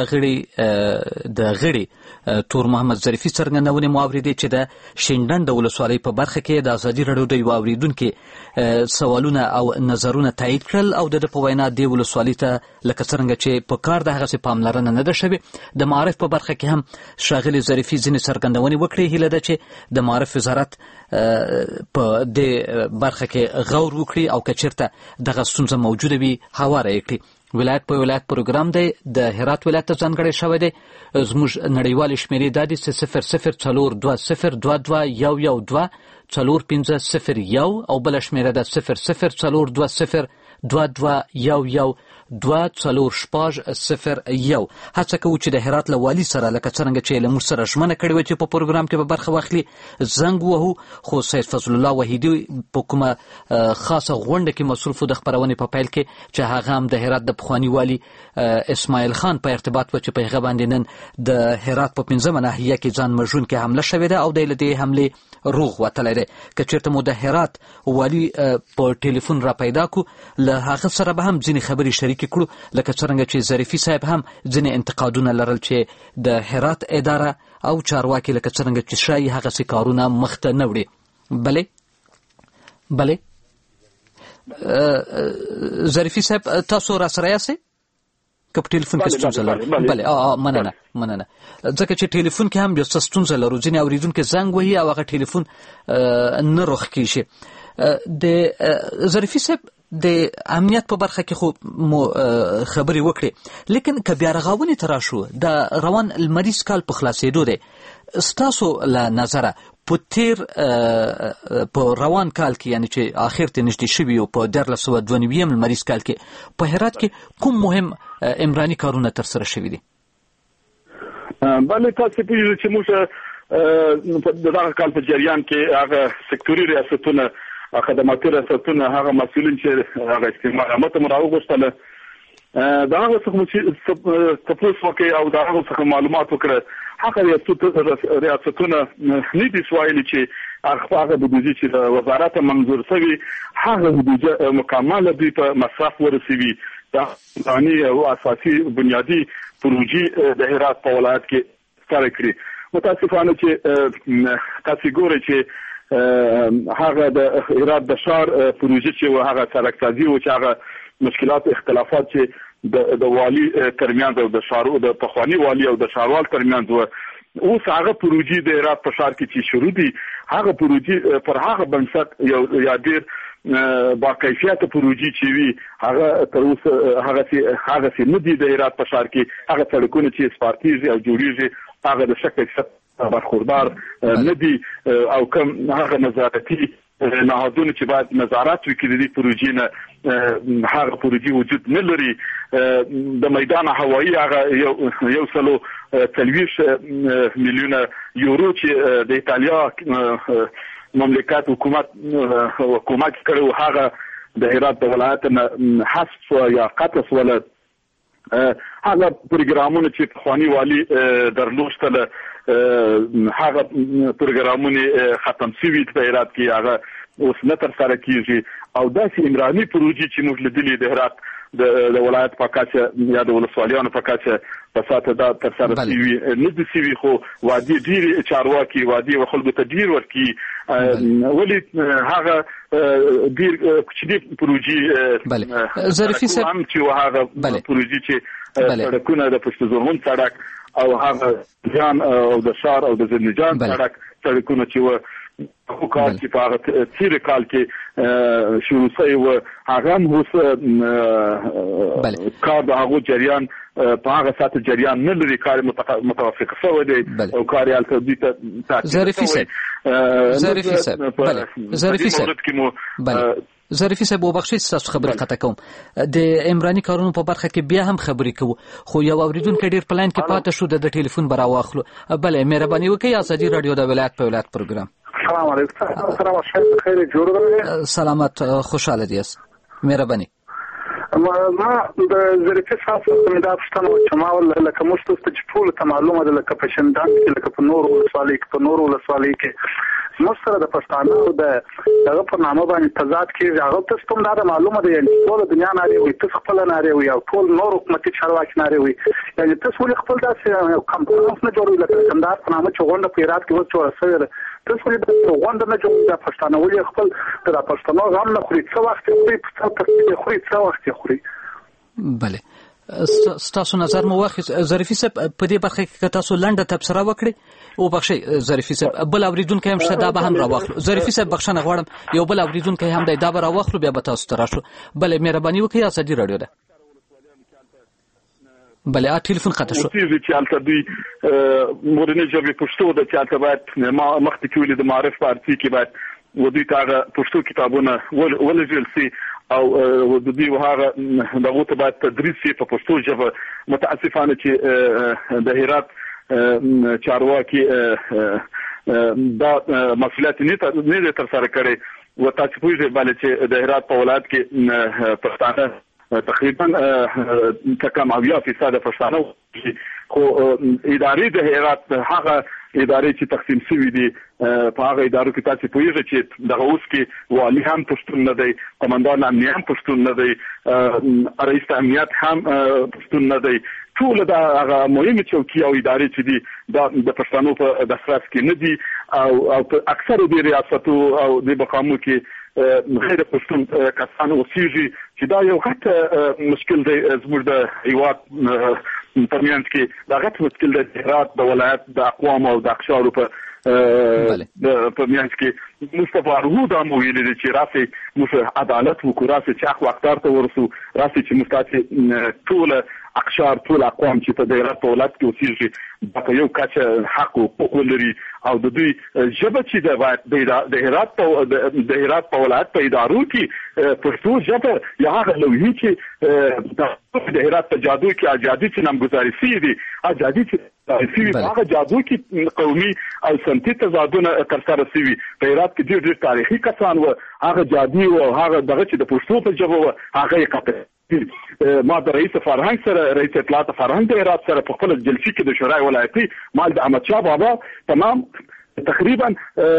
غړي د غړي تور محمد ظریفي څرګندونې مو اورېدې چې د شینډن د ولسوالۍ په برخه کې د ازادي راډیو د یو اورېدونکي سوالونه او نظرونه تایید کړل او د په وینا د ولسوالۍ ته لکه څرنګه چې په کار د هغه پاملرنه نه ده شوې د معارف په برخه کې هم ښاغلي ظریفي ځینې څرګندونې وکړې هیله ده چې د معارف وزارت په دې برخه کې غور وکړي او که چېرته دغه ستونزه موجوده وي هواره یې کړي. ولایت په ولایت پروګرام دی د هرات ولایت ته ځانګړی شوی دی زموږ نړیوالې شمېرې دا دي چې صفر صفر څلور دوه صفر دوه دوه یو یو دوه څلور پنځه صفر یو او بله شمېره ده صفر صفر څلور دوه صفر دوه دوه یو یو دوه څلور شپږ صفر یو. هڅه کوو چې د هرات له والي سره لکه څرنګه چې له موږ سره ژمنه کړې وه چې په پروګرام کې به برخه واخلي زنګ وهو خو سید فضل الله وحیدي په کومه خاصه غونډه کې مصروف د خپرونې په پیل کې چې هغه هم د هرات د پخواني والي اسماعیل خان په ارتباط و چې په هغه باندې نن د هرات په پنځمه ناحیه کې ځان وژونکې حمله شوې ده او دی له دې حملې روغ وتلی دی. که چېرته مو د هرات والي په ټلیفون را پیدا کړو له هغه سره به هم ځینې خبرې شریکې کړو لکه څرنګه چې ظریفي صاحب هم ځینې انتقادونه لرل چې د هرات اداره او چارواکي لکه څرنګه چې ښایي هغسې کارونه مخته نه وړي. بله بله ظریفي صاحب تاسو را سره یاستئ که په ټلیفون کې ستونزه لرو؟ بله مننه مننه ځکه چې ټلیفون کې هم یو څه ستونزه لرو ځینې اورېدونکي زنګ وهي او هغه ټلیفون نه رخ کېږي. د ظریفي صاحب د امنیت په برخه کې خو مو خبرې وکړې لیکن که بیا رغونې ته راشو د روان لمریز کال په خلاصېدو دی ستاسو له نظره په تیر په روان کال کې یعنی چې آخر ته نږدې شوي او په دیارلس سوه دوه نوي لمریز کال کې په هرات کې کوم مهم عمراني کارونه ترسره شوي دي؟ بله تاسو پوهېږئ چې موږ د دغه کال په جریان کې هغه سکتوري ریاستونه خدماتي ریاستونه هغه مسؤلین چې هغه استعمارامه ته مو راوغوښتله د هغه څخه تپوس وکړئ او د هغه څخه معلومات وکړه هغه ریاستونه نه دي ویلي چې هغه بودیجه چې د وزارت منظور شوي هغه بودیجه مکمله دوی په مصرف ورسوي د انساني او اساسي بنیادي پروژې د هرات په ولایت کې سره کړي. متاسفانه چې تاسو ګورئ چې هغه د هرات د ښار پروژې چې هغه سړکسازي و چې هغه مشکلات اختلافات چې د والي ترمنځ او د ښار د پخواني والي او د ښاروال ترمنځ و اوس هغه پروژې د هرات په ښار کې چې شروع دي هغه پروژې پر هغه بنسټ یو یا ډېر با کیفیته پروژې چې وي هغه تر اوسه هغه هغه نه دي د هرات په ښار کې هغه سړکونه چې سپارتیږي او جوړیږي هغه د شکل برخوردار نه دي او کوم هغه نظارتي نهادونه چې باید نظارت وکړي د پروژې نه هغه پروژې وجود نه لري. د میدان هوایی هغه یو یو سلو څلوېښت میلیونه یورو چې د ایټالیا مملکت حکومت حکومت کړو هغه د هرات د ولایت نه حذف یا قطع شول. هغه پروګرامونه چې پخواني والي درلوستله هغه پروګرامونه ختم شوي په هرات کې هغه اوس نه ترسره کیږي او داسې عمراني پروژې چې موږ لیدلې د هرات د ولایت په کچه یا د ولسوالیانو په کچه په ساته دا تر سره سوي نه د سوي خو وادي ډیر چارواکي وادي خلکو ته ډیر ورکی ولې هغه ډیر کوچني پروژې ظریفي صاحب چې هغه پروژې چې سړکونه د پښتو زرغون سړک او هغه ځان او د شار او د زنجان سړک سړکونه چې و خو کار چې په هغه تیر کال کې شروع شوی و هغه هم اوس کار د هغو جریان په هغه ساعت جریان نه لري کار متوافق شوی دی او کار یې التدی ته ظریفي صاحب ظریفي صاحب بله ظریفي صاحب بله ظریفي صاحب وبخښئ ستاسو خبرې قطع کوم د عمراني کارونو په برخه کې بیا هم خبرې کوو خو یو اوریدونکی ډیر په لاین کې پاتې شو د ټلیفون به راواخلو بله مهرباني وکړئ ازادي راډیو د ولایت په ولایت پروګرام سلام علیکم سلام علیکم خیر جوړ درته سلامت خوشاله دیاست مهرباني ما د ظریفي صاحب څخه دا پوښتنه وکړه ما ول لکه موږ ته چې ټول ته معلومه ده لکه په شندان کې لکه په نور ولسوالۍ کې په نور ولسوالۍ کې موږ سره د پښتانه او د هغه په نامه باندې تضاد کې هغه تاسو ته دا معلومه ده یعنی ټول دنیا ناري وي تاسو خپل ناري وي او ټول نور حکومتي چارواکي ناري وي یعنی تاسو ولې خپل داسې کمپاین نه جوړوي لکه کندهار په نامه چې غونډه په هرات کې وڅوره سوې تاسو ولې د غونډه نه جوړوي د پښتانه ولې خپل د پښتنو غم نه خوري څه وخت خوري څه خوري څه وخت خوري بله ستاسو نظر مو واخیست ظریفي صاحب په دې برخه کې تاسو لنډه تبصره وکړئ او بخښئ ظریفي صاحب بل اوریدونکی هم شته دا به هم راواخلو ظریفي صاحب بخښنه غواړم یو بل اوریدونکی هم دی دا به راواخلو بیا به تاسو ته راشو بله مهرباني وکړئ ازادي راډیو ده بله ټلیفون قطع شو چې هلته دوی مورنۍ ژبې پښتو ده چې هلته باید ما مخکې کې ولې د معرف په ارتي کې باید و دوی ته هغه پښتو کتابونه ولېږل سي او د دې هغه دغه ته باید تدریس شي په پښتو ژبه متاسفانه چې د هرات چارواکي دا مسؤلیت نه تر سره کړي و تاسو پوهیږئ باندې چې د هرات په ولایت کې پښتانه تقریبا تکام اویا فیصد پښتانه خو ادارې د هرات هغه ادارې چې تقسیم شوي دي په هغه ادارو کې تاسو پوهیږئ چې دغه اوس کې والي هم پښتون نه دی قومندان امنیت هم پښتون نه دی رئیس امنیت هم پښتون نه دی ټول دا هغه مهمه چوکۍ او ادارې چې دي دا د پښتنو په دسترس کې نه دي او او په اکثرو د ریاستو او د مقامو کې غیر پښتون کسان اوسېږي چې دا یو غټ مشکل دی زموږ د هیواد په منځ کې دا غټ مشکل دی هرات د ولایت د اقوام او د اقشارو په په منځ کې مصطفی ارغو دا مو ویلي چې راسي موږ عدالت وکړو راسي چې حق وختار ته ورسو راسي چې مستاتي ټول اقشار ټول اقوام چې په دایره په ولایت کې اوسېږي دا په یو کچه حق او حقوق لري او د دوی ژبه چې د د هرات په د هرات په ولایت په ادارو کې پښتو ژبه یا هغه لوحې چې د هرات په جادو کې اجازه چې نامګذاري شي دي اجازه چې شي هغه جادو کې قومي او سنتي تضادونه تر سره شي په هرات کې ډېر ډېر تاریخي کسان و هغه جادي او هغه دغه چې د پښتو په ژبه و هغه یې قطع ما د رئیس فرهنګ سره رئیس اطلاعات فرهنګ د هرات سره په خپل جلسې کې د شورای ولایتي مال د احمد شاه بابا تمام تقریبا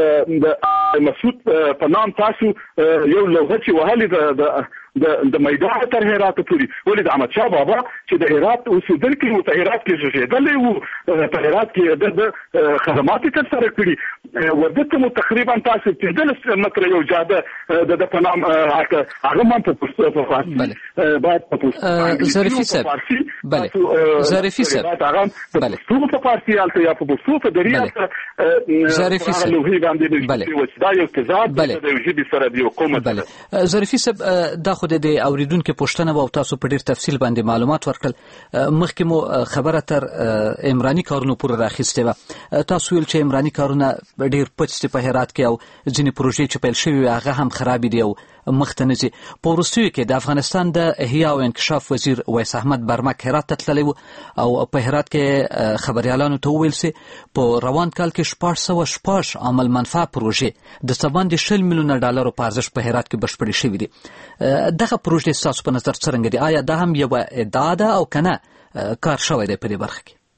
د مسعود په نام تاسو یو لوحه چې وهلې د د د میدان تر هرات پورې ولې د احمد شاه بابا چې د هرات اوسېدونکي وو په هرات کې ژوندل وو په هرات کې د خدمات تر سره کړي ورته مو تقریبا تاسو چې د متر یو جاده د په نام هغه ما په پښتو په فارسی باید په پښتو ظریفي صاحب بله ظریفي صاحب بله ټول په فارسی الته یا په پښتو په دریه ظریفي صاحب بله دا یو تضاد د ژبې سره دی حکومت بله ظریفي صاحب دا خو د اوریدونکو پوښتنه و او تاسو په ډیر تفصیل باندې معلومات ورکړل مخکې مو خبره تر عمراني کارونو پورې راخیستې و تاسو ویل چې عمراني کارونه ډیر پچ په هرات کې او ځینې پروژې چې پیل شوي هغه هم خراب دي او مخته نه ځي په وروستیو کې د افغانستان د احیا او انکشاف وزیر ویس احمد برمک هرات ته تللی و او په هرات کې خبريالانو ته وویل سي په روان کال کې شپږ سوه شپږ عمل منفعه پروژې د څه باندې شل میلیونه ډالرو په ارزښت په هرات کې بشپړې شوې دي دغه پروژې ستاسو په نظر څرنګه دي آیا دا هم یو ادعا ده او کنه کار شوی دی په دې برخه کې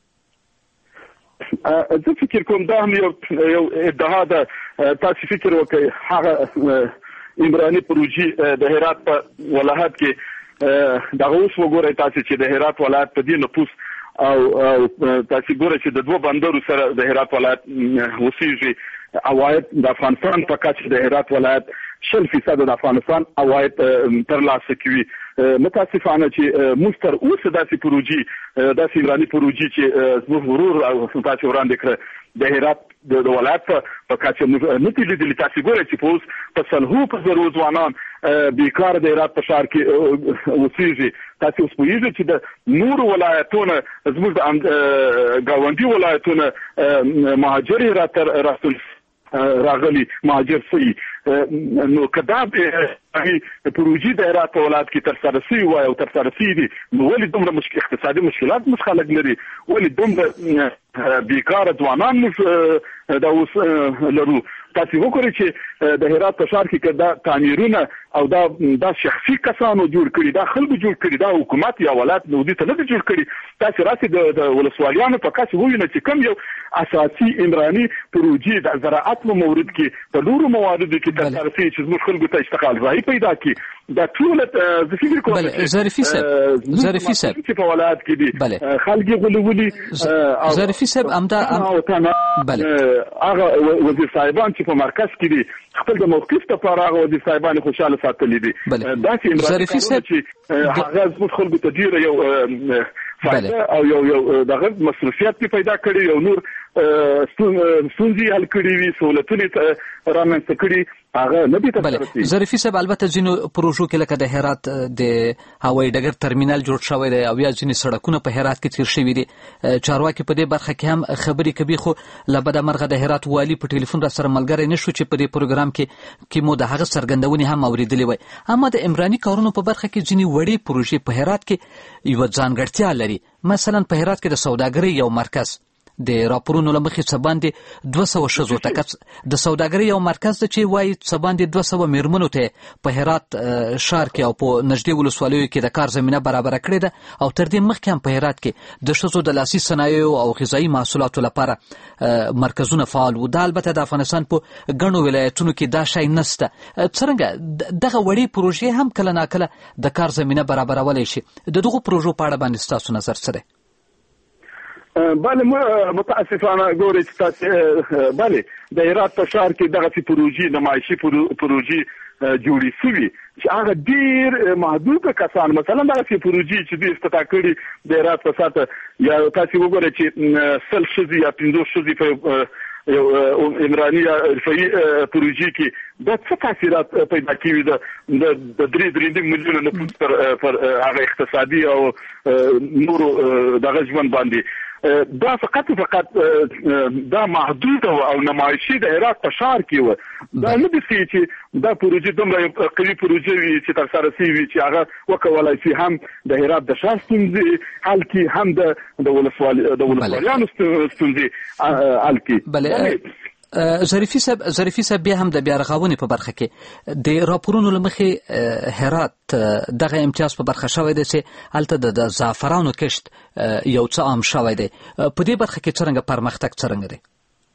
زه فکر کوم دا هم یو یو ادعا ده تاسو فکر وکړئ هغه عمراني پروژې د هرات په ولایت کې دا اوس وګورئ تاسو چې د هرات ولایت په دې نفوس او تاسو ګورئ چې د دوه بندرو سره د هرات ولایت وسیږي عواید د افغانستان په کچه د هرات ولایت شل فیصد د افغانستان عواید ترلاسه کوي. متاسفانه چې موږ تر اوسه داسې پروژې داسې عمراني پروژې چې زموږ ورور او تاسو وړاندې کړ د هرات د ولایت په کچه موږ نه دي لیدلي. تاسو ګورئ چې په اوس په سلهو په زرو ځوانان بیکار د هرات په ښار کې اوسېږي. تاسو اوس پوهېږئ چې د نورو ولایتونو زموږ د ګاونډي ولایتونو مهاجر هرات ته راستون راغلي مهاجر شوي. نو که دا پروژې د هرات په ولایت کې ترسره شوي وای او ترسره شوي دي نو ولې دومره اقتصادي مشکلات موږ خلک لري؟ ولې دومره بیکاره ځوانان موږ دا اوس لرو؟ تاسو وګورئ چې د هرات په ښار کې دا تعمیرونه او دا دا شخصي کسانو جوړ کړي، دا خلکو جوړ کړي، دا حکومت یا ولایت نو دې ته نه جوړ کړي. تاسو راسي د ولسوالیانو په کچه ووینئ چې کوم یو اساسي عمراني پروژې د زراعت په مورد کې په نورو مواردو کې ترسره شوي چې زموږ خلکو ته اشتغال ځای پیدا کړي. دا ټول زه فکر کوم چې ظریفي صاحب ظریفي صاحب چې په ولایت کې دي خلک غولولي ظریفي صاحب امدا بله هغه وزیر صاحبان چې په مرکز کې دي خپل د موقف لپاره هغه وزیر صاحبان خوشاله ساتلي دي. دا چې ظریفي صاحب چې هغه زموږ خلکو ته ډیره یو فایده او یو یو دغه مصرفیات پیدا کړي، یو نور ستونزې حل کړي وي، سہولتونه رامنځته کړي، هغه نه دي ترسره شوي. ظریفي صاحب البته ځینو پروژو کې لکه د هرات د هوایي ډګر ترمینل جوړ شوی دی او یا ځینې سړکونه په هرات کې تیر شوي دي. چارواکي په دې برخه کې هم خبرې کوي، خو له بده مرغه د هرات والي په ټلیفون را سره ملګری نه شو چې په دې پروګرام کې کې مو د هغه څرګندونې هم اورېدلې وای. اما د عمراني کارونو په برخه کې ځینې وړې پروژې په هرات کې یوه ځانګړتیا لري. مثلا په هرات کې د سوداګرۍ یو مرکز د راپورونو له مخې څه باندې دوه سوه ښځو ته د سوداګرۍ یو مرکز ده چې وایي څه باندې دوه سوه میرمنو ته په هرات ښار کې او په نږدې ولسوالیو کې د کار زمینه برابره کړې ده. او تر دې مخکې هم په هرات کې د ښځو د لاسي صنایعو او غذایي محصولاتو لپاره مرکزونه فعال وو. دا البته د افغانستان په ګڼو ولایتونو کې دا شی نشته. څرنګه دغه وړې پروژې هم کله ناکله د کار زمینه برابرولی شي؟ د دغو پروژو په اړه باندې ستاسو نظر څه دی؟ بله متاسفانه ګورئ چې تاسو بله د هرات په ښار کې دغسې پروژې نمایشي پروژې جوړې شوي چې هغه ډېر محدوده کسان مثلا دغسې پروژې چې دوی افتتاح کړي د هرات په ساته یا تاسو وګورئ چې سل ښځې یا پنځوس ښځې په یو عمراني یا حرفوي پروژې کې دا څه تاثیرات پیدا کوي د درې درې میلیونه نفوس پر هغه اقتصادي او نورو دغه ژوند باندې. دا فقط فقط دا محدود او نمایشي د هرات په ښار کې وه. دا نه دي چې دا پروژې دومره قوي پروژې وي چې ترسره شوي وي چې هغه وکولای شي هم د هرات د ښار ستونزې حل کړي، هم د ولسوالیانو ستونزې حل کړي. ظریفي صاحب ظریفي صاحب بیا هم د بیا رغونې په برخه کې د راپورونو له مخې هرات دغه امتیاز په برخه شوی دی چې هلته د زعفرانو کښت یو څه عام شوی دی. په دې برخه کې څرنګه پرمختګ څرنګه دی؟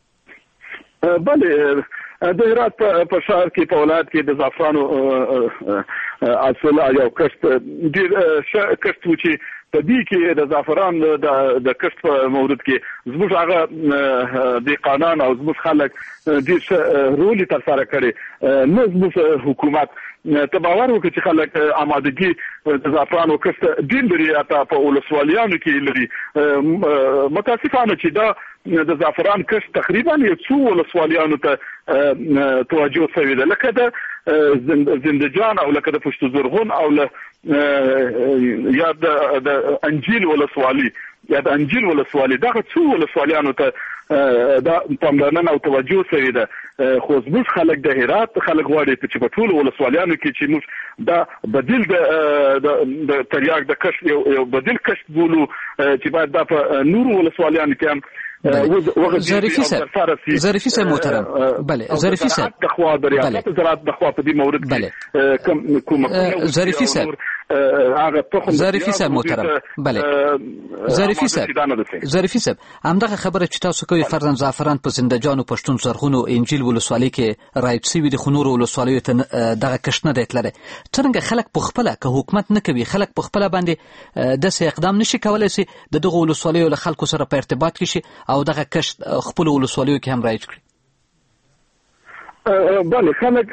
بله د هرات په ښار کې په ولایت کې د زعفرانو حاصل یو کښت ډېر ښه کښت و چې په دې کې د زعفران د کښت په مورد کې زموږ هغه دهقانان او زموږ خلک ډېر ښه رول یې ترسره کړی. نه زموږ حکومت ته باور وکړي چې خلک آمادګي د زعفرانو کښت ډېر لري، حتی په ولسوالیانو کې لري. متاسفانه چې دا د زعفران کښت تقریبا یو څو ولسوالیانو ته توجه شوې ده، لکه د زندجان او لکه د پشت زرغون او یا د انجیل ولسوالي یا د انجیل ولسوالي دغه څو ولسوالیانو ته دا پاملرنه او توجه شوې ده. خو زموږ خلک د هرات خلک غواړي چې په ټولو ولسوالیانو کې چې موږ دا بدیل د تریاک د کښت یو بدیل کښت بولو چې باید دا په نورو ولسوالیانو کې هم ظریفي صاحب ظریفي صاحب محترم بله ظریفي صاحب د خوا د ریاست زراعت د خوا په دې مورد کې کوم ظریفي صاحب هغه تخم ظریفي صاحب محترم بله ظریفي صاحب ظریفي صاحب همدغه خبره چې تاسو کوي فرضاً زعفران په زندهجان او پښتون زرغون او انجیل ولسوالۍ کې رایټ سوي د خنور ولسوالیو ته دغه کښت نه دی تللی څرنګه خلک په خپله که حکومت نه کوي خلک په خپله باندې داسې اقدام نشي کولی چې د دغو ولسوالیو له خلکو سره په ارتباط کې شي او دغه کښت خپلو ولسوالیو کې هم رایج کړي؟ بله خلک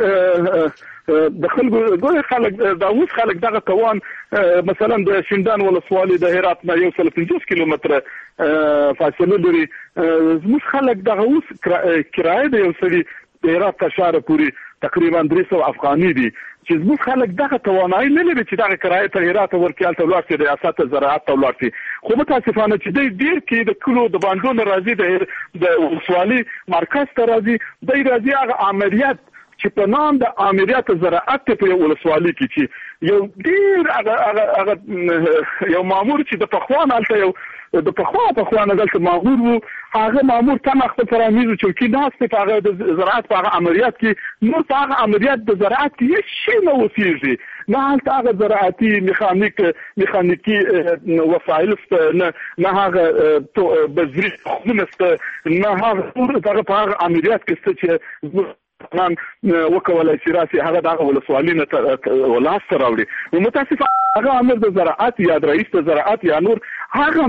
د خلکو ګوره خلک دا اوس خلک دغه توان مثلا د شینډان ولسوالۍ د هرات نه یو سل پنځوس کیلومتره فاصله لري زموږ خلک دغه اوس کرایه د یو سړي د هرات تر شاره پورې تقریبا درې سوه افغاني دي چې زموږ خلک دغه توانایي نه لري چې دغه کرایه تر هرات ورکړي هلته ولاړ شي ریاست زراعت ته ولاړ شي خو متاسفانه چې دی ډېر کې د کلو د بانډو نه راځي د ولسوالۍ مرکز ته راځي دی راځي هغه عملیات چې په نام د امریت زراعت په یو ولسوالۍ کې چې یو ډېر هغه هغه یو مامور چې د پخوان هلته یو د پخوا پخوا نه دلته مامور وو هغه مامور تمه خپل ترامیزو چوکي ناست په هغه د زراعت په هغه عملیات کې نور په هغه عملیات د زراعت کې هیڅ شی نه وسیږي نه هلته هغه زراعتي میخانیک میخانیکي وسایل نه نه هغه بذري تخمونه نه هغه هغه په هغه عملیات کې څه چې نن وکولای شي راسي هغه دغه ولسوالۍ نه ولاس راوړي نو متاسفانه هغه امر د زراعت یا رئیس د زراعت یا نور هغه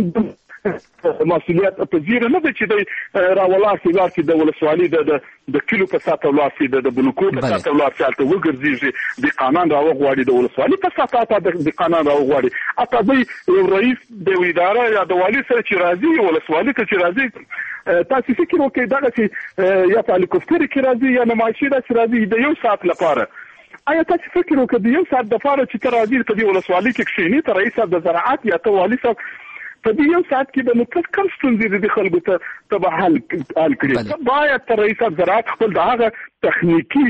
مسؤلیت په زیره نه ده چې د راولار سي لار کې د ولسوالۍ د د کیلو په ساته ولار سي د بلوکو په ساته ولار سي البته وګرځي د قانون راوغواړي د ولسوالۍ په ساته د قانون راوغواړي اته د یو رئیس د اداره یا د والي سره چې راځي ولسوالۍ ته چې راځي تاسو فکر وکړئ دغه چې یا په هلیکوپټر کې راځي یا نمایشي چې راځي د یو ساعت لپاره آیا تاسو فکر وکړئ د یو ساعت لپاره چې تر راځي په دې ولسوالۍ کې کښینی تر رئیس د زراعت یا ته والي صاحب په دې یو ساعت کې به نو کم ستونزې د خلکو ته ته حل حل کړي باید تر رئیس زراعت خپل دغه تخنیکی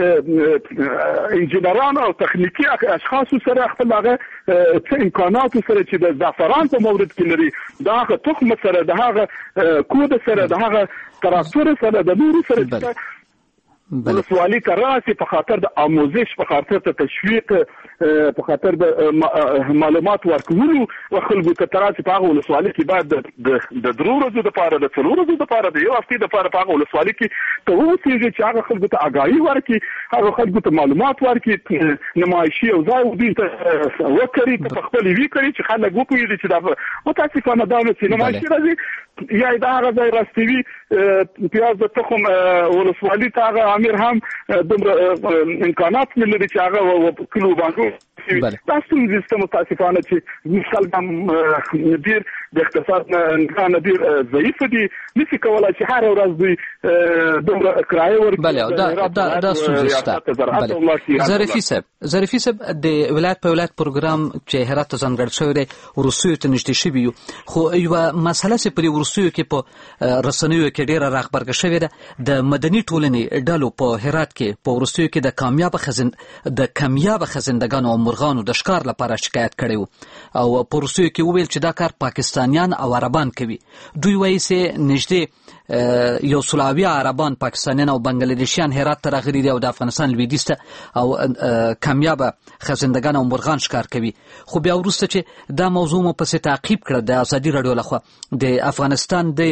انجینران او تخنیکی اشخاص سره خپل هغه څه امکانات سره چې د زعفران په مورد کې لري دغه تخم سره دغه کود سره دغه تراکتور سره د نورو سره ولسوالۍ ته راسي په خاطر د آموزش په خاطر د تشویق په خاطر د معلومات ورکولو او خلکو ته تراسي په هغه ولسوالۍ کې باید د درو ورځو لپاره د څلورو ورځو لپاره د یو هفتې لپاره په هغه ولسوالۍ کې ته اوسېږي چې هغه خلکو ته آګاهي ورکړي هغه خلکو ته معلومات ورکړي نمایشي او ځای ودي ته وکړي په خپل وی کړي چې خلک وپوهېږي چې دا متاسفانه دا نو چې نمایشي راځي یا دا هغه ځای راستوي پیاز د تخم ولسوالۍ ته هغه امیر هم دومره امکانات نه لري چې هغه کلو باندې دا ستونزې سته متاسفانه چې مثال هم ډېر د اقتصاد نه ډېر ضعیف دي نشي کولای چې هر ورځ دوی دومره کرایه ورکړي بله دا دا دا ستونزې شته ظریفي صاحب ظریفي صاحب د ولایت په ولایت پروګرام چې هرات ته ځانګړی شوی دی وروستیو ته نږدې شوي یو خو یوه مسله چې په دې وروستیو کې په رسنیو کې ډېره راغبرګه شوې ده د مدني ټولنې ډلو په هرات کې په وروستیو کې د کامیابه خزند د کامیابه خزندګانو او مرغانو د ښکار لپاره شکایت کړی و او په وروستیو کې وویل چې دا کار پاکستانیان او عربان کوي دوی وایي چې نږدې یو سلاوي عربان پاکستانیان او بنگلادیشیان هرات ته راغلي دي او د افغانستان لویدیځ ته او کامیابه خزندګان او مرغان ښکار کوي خو بیا وروسته چې دا موضوع مو پسې تعقیب کړه د ازادي راډیو لخوا د افغانستان د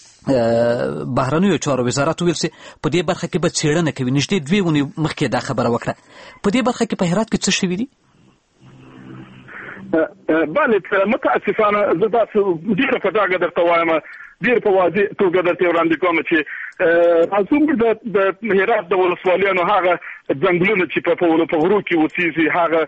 بهرنیو چارو وزارت ویل چې په دې برخه کې به څېړنه کوي نږدې دوې اونۍ مخکې دا خبره وکړه په دې برخه کې په هرات کې څه شوي دي؟ بله متاسفانه زه داسې ډېره په ډاګه درته وایم ډېر په واضح توګه درته وړاندې کوم چې زموږ د هرات د ولسوالیانو هغه ځنګلونه چې په غرو کې اوسېږي هغه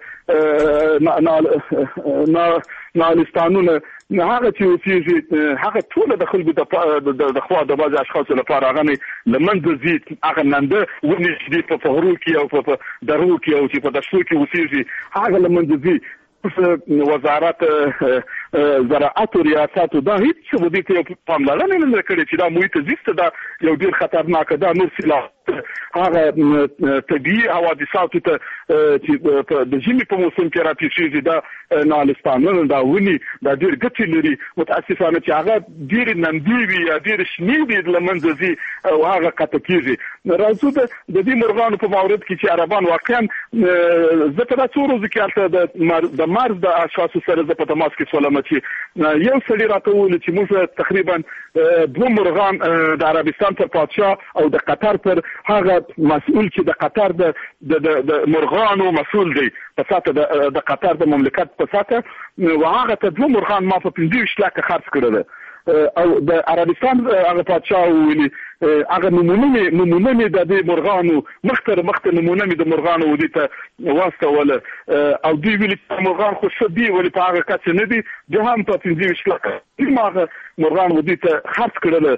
نالستانونه هغه چې اوسېږي هغه ټول د خلکو د خوا د بعضې اشخاصو لپاره هغه نه له منځه ځي هغه ننده ونې چې دي په غرو کې او په درو کې او چې په دشتو کې اوسېږي هغه له منځه ځي وزارت زراعت او ریاست دا هیڅ څه ودی ته پاملرنه نه کړې چې دا محیط زیست دا یو ډیر خطرناک ده نور سلاح هغه طبيعي حوادثاتو ته چې د ژمي په موسم کې راپېښېږي دا نالستانونه دا ونی دا ډېر ګټې لري متاسفانه چې هغه ډېرې نمدې وي یا ډېرې شنې وي له منځه ځي او هغه قطع کېږي. راځو د دې مرغانو په مورد کې چې عربان واقعا زه په دا څو ورځو کې هلته د مارس د اشخاصو سره زه په تماس کې شولم چې یو سړي راته وویل چې موږ تقریبا دوه مرغان د عربستان پر پادشاه او د قطر پر هغه مسؤل چې د قطر د د مرغانو مسؤل دی په ساته د قطر د مملکت په ساته وهغه ته دوه مرغان ما په پنځه ویشت لکه خرڅ کړل او د عربستان هغه پادشاه ویلي هغه نمونه نمونه د دې مرغانو مختر مختر نمونه د مرغانو ودی ته واستول او دی ویلي مرغان خو شدي ولې په هغه کچ نه دي د هم په پنځه ویشت لکه ماغه مرغان ودی ته خرڅ کړل.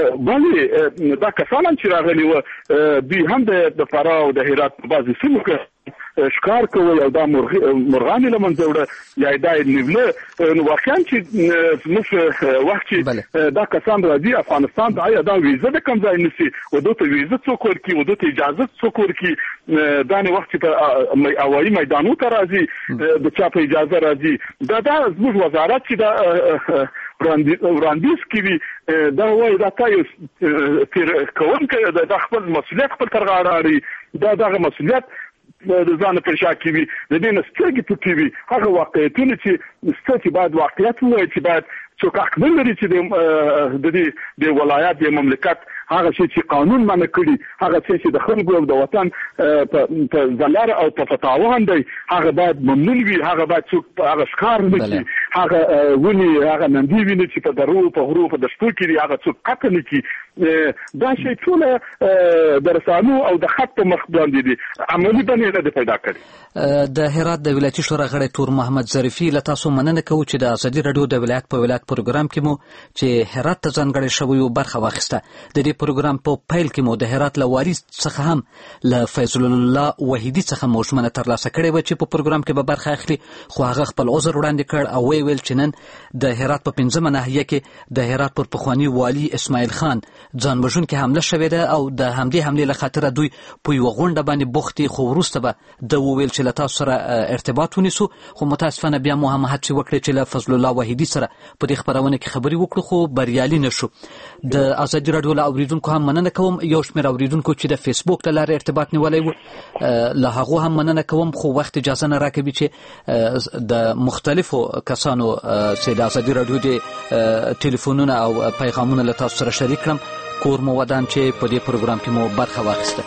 بلې دا کسان چې راغلي و دوی هم د فراه او د هرات په بعضې سیمو کې ښکار کوي او دا مرغان له منځه وړه یا دا نیوله نو واقعا چې زموږ وخت چې دا کسان راځي افغانستان ته آیا دا ویزه د کوم ځای نیسي و دوی ته ویزه څوک ورکړي و دوی ته اجازه څوک ورکړي دا نه وخت چې په هوایي میدانونو ته راځي د چا په اجازه راځي دا دا زموږ وزارت چې دا وړاندیز کوي دا وایي دا تاسو تیر کوونکی دا خپل مسؤلیت خپل تر غاړه اړوي دا دغه مسؤلیت د ځان پر شا کوي د دې نه سترګې پټې وي هغه واقعیتونه چې ستاسو باید واقعیت وایي چې باید څوک حق نه لري چې د دې د ولایت د مملکت هغه شی چې قانون منع کړي هغه چې د خلکو او د وطن په زلار او په فتاوان دی هغه باید ممنون وي هغه باید څوک هغه ښکار نه کړي هغه ونی هغه نندي ویني چې په درو په غرو په دشتو کې هغه څوک قتل نه کړي دا شی ټول درسانو او د خط مخ باندې دي عملی بنې نه پیدا کړي. د هرات د ولایتي شورا غړی تور محمد ظریفي له تاسو مننه کوو چې د ازادي رادیو د ولایت په ولایت پروګرام کې مو چې هرات ته ځانګړی شوی او برخه واخیسته. د دې پروګرام په پیل کې مو د هرات له وارث څخه هم له فیض الله وحیدی څخه موشمنه ترلاسه کړې و چې په پروګرام کې به برخه اخلي خو هغه خپل عذر وړاندې کړ او وی ویل چې نن د هرات په پنځمه ناحیه کې د هرات پر پخوانی والي اسماعیل خان ځان وژونکې حمله شوې ده او د همدې حملې له خاطره دوی په یوه غونډه باندې بوختي خو وروسته به د وویل چې له تاسو سره ارتباط ونیسو خو متاسفانه بیا مو هم هڅې وکړې چې له فضل الله وحیدي سره په دې خپرونه کې خبرې وکړو خو بریالي نه شو. د ازادي رادیو له اوریدونکو هم مننه کوم یو شمېر اوریدونکو چې د فیسبوک له لارې ارتباط نیولی و له هغو هم مننه کوم خو وخت اجازه نه راکوي چې د مختلفو کسانو چې د ازادي رادیو د ټلیفونونه او پیغامونه له تاسو سره شریک کړم. کور مو ودان چې په دې پروګرام کې مو برخه واخیسته.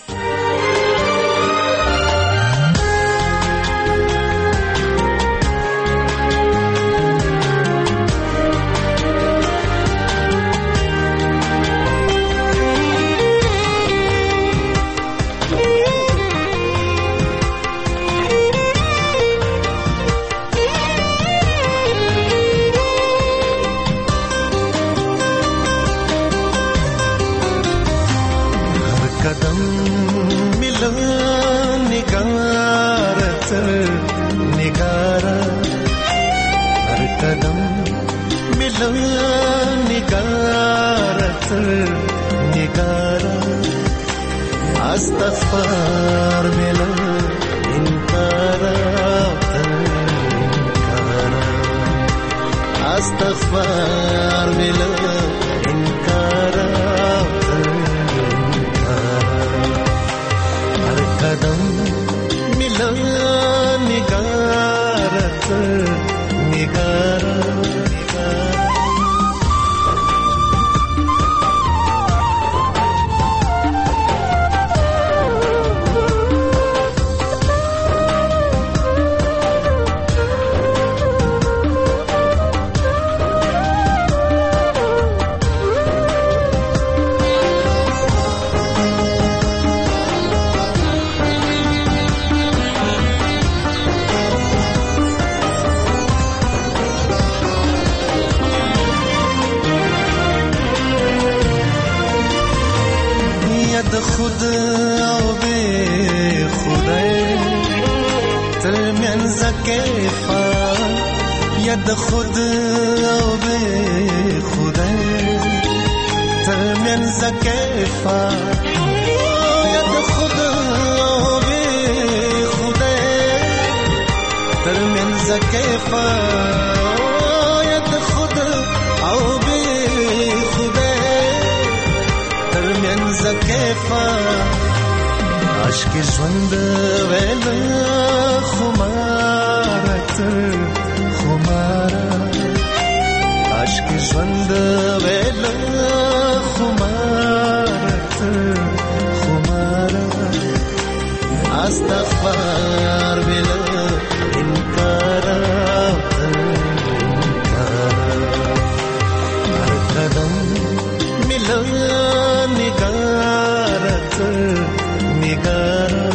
استغفار ملا انکارا انکارا استغفار ملا انکارا انکارا ہر قدم ملا نگارت نگارا خود او بے خدای تل منځ کې فا ید خود او بے خدای تل منځ کې فا زکیفا ید خود او بی خوده ترمین زکیفا عشق ژوند ویل خمارت خمارا عشق ژوند ویل خمارت خمارا استغفار بلا انکار انکار هر قدم ملا نگارت نگارت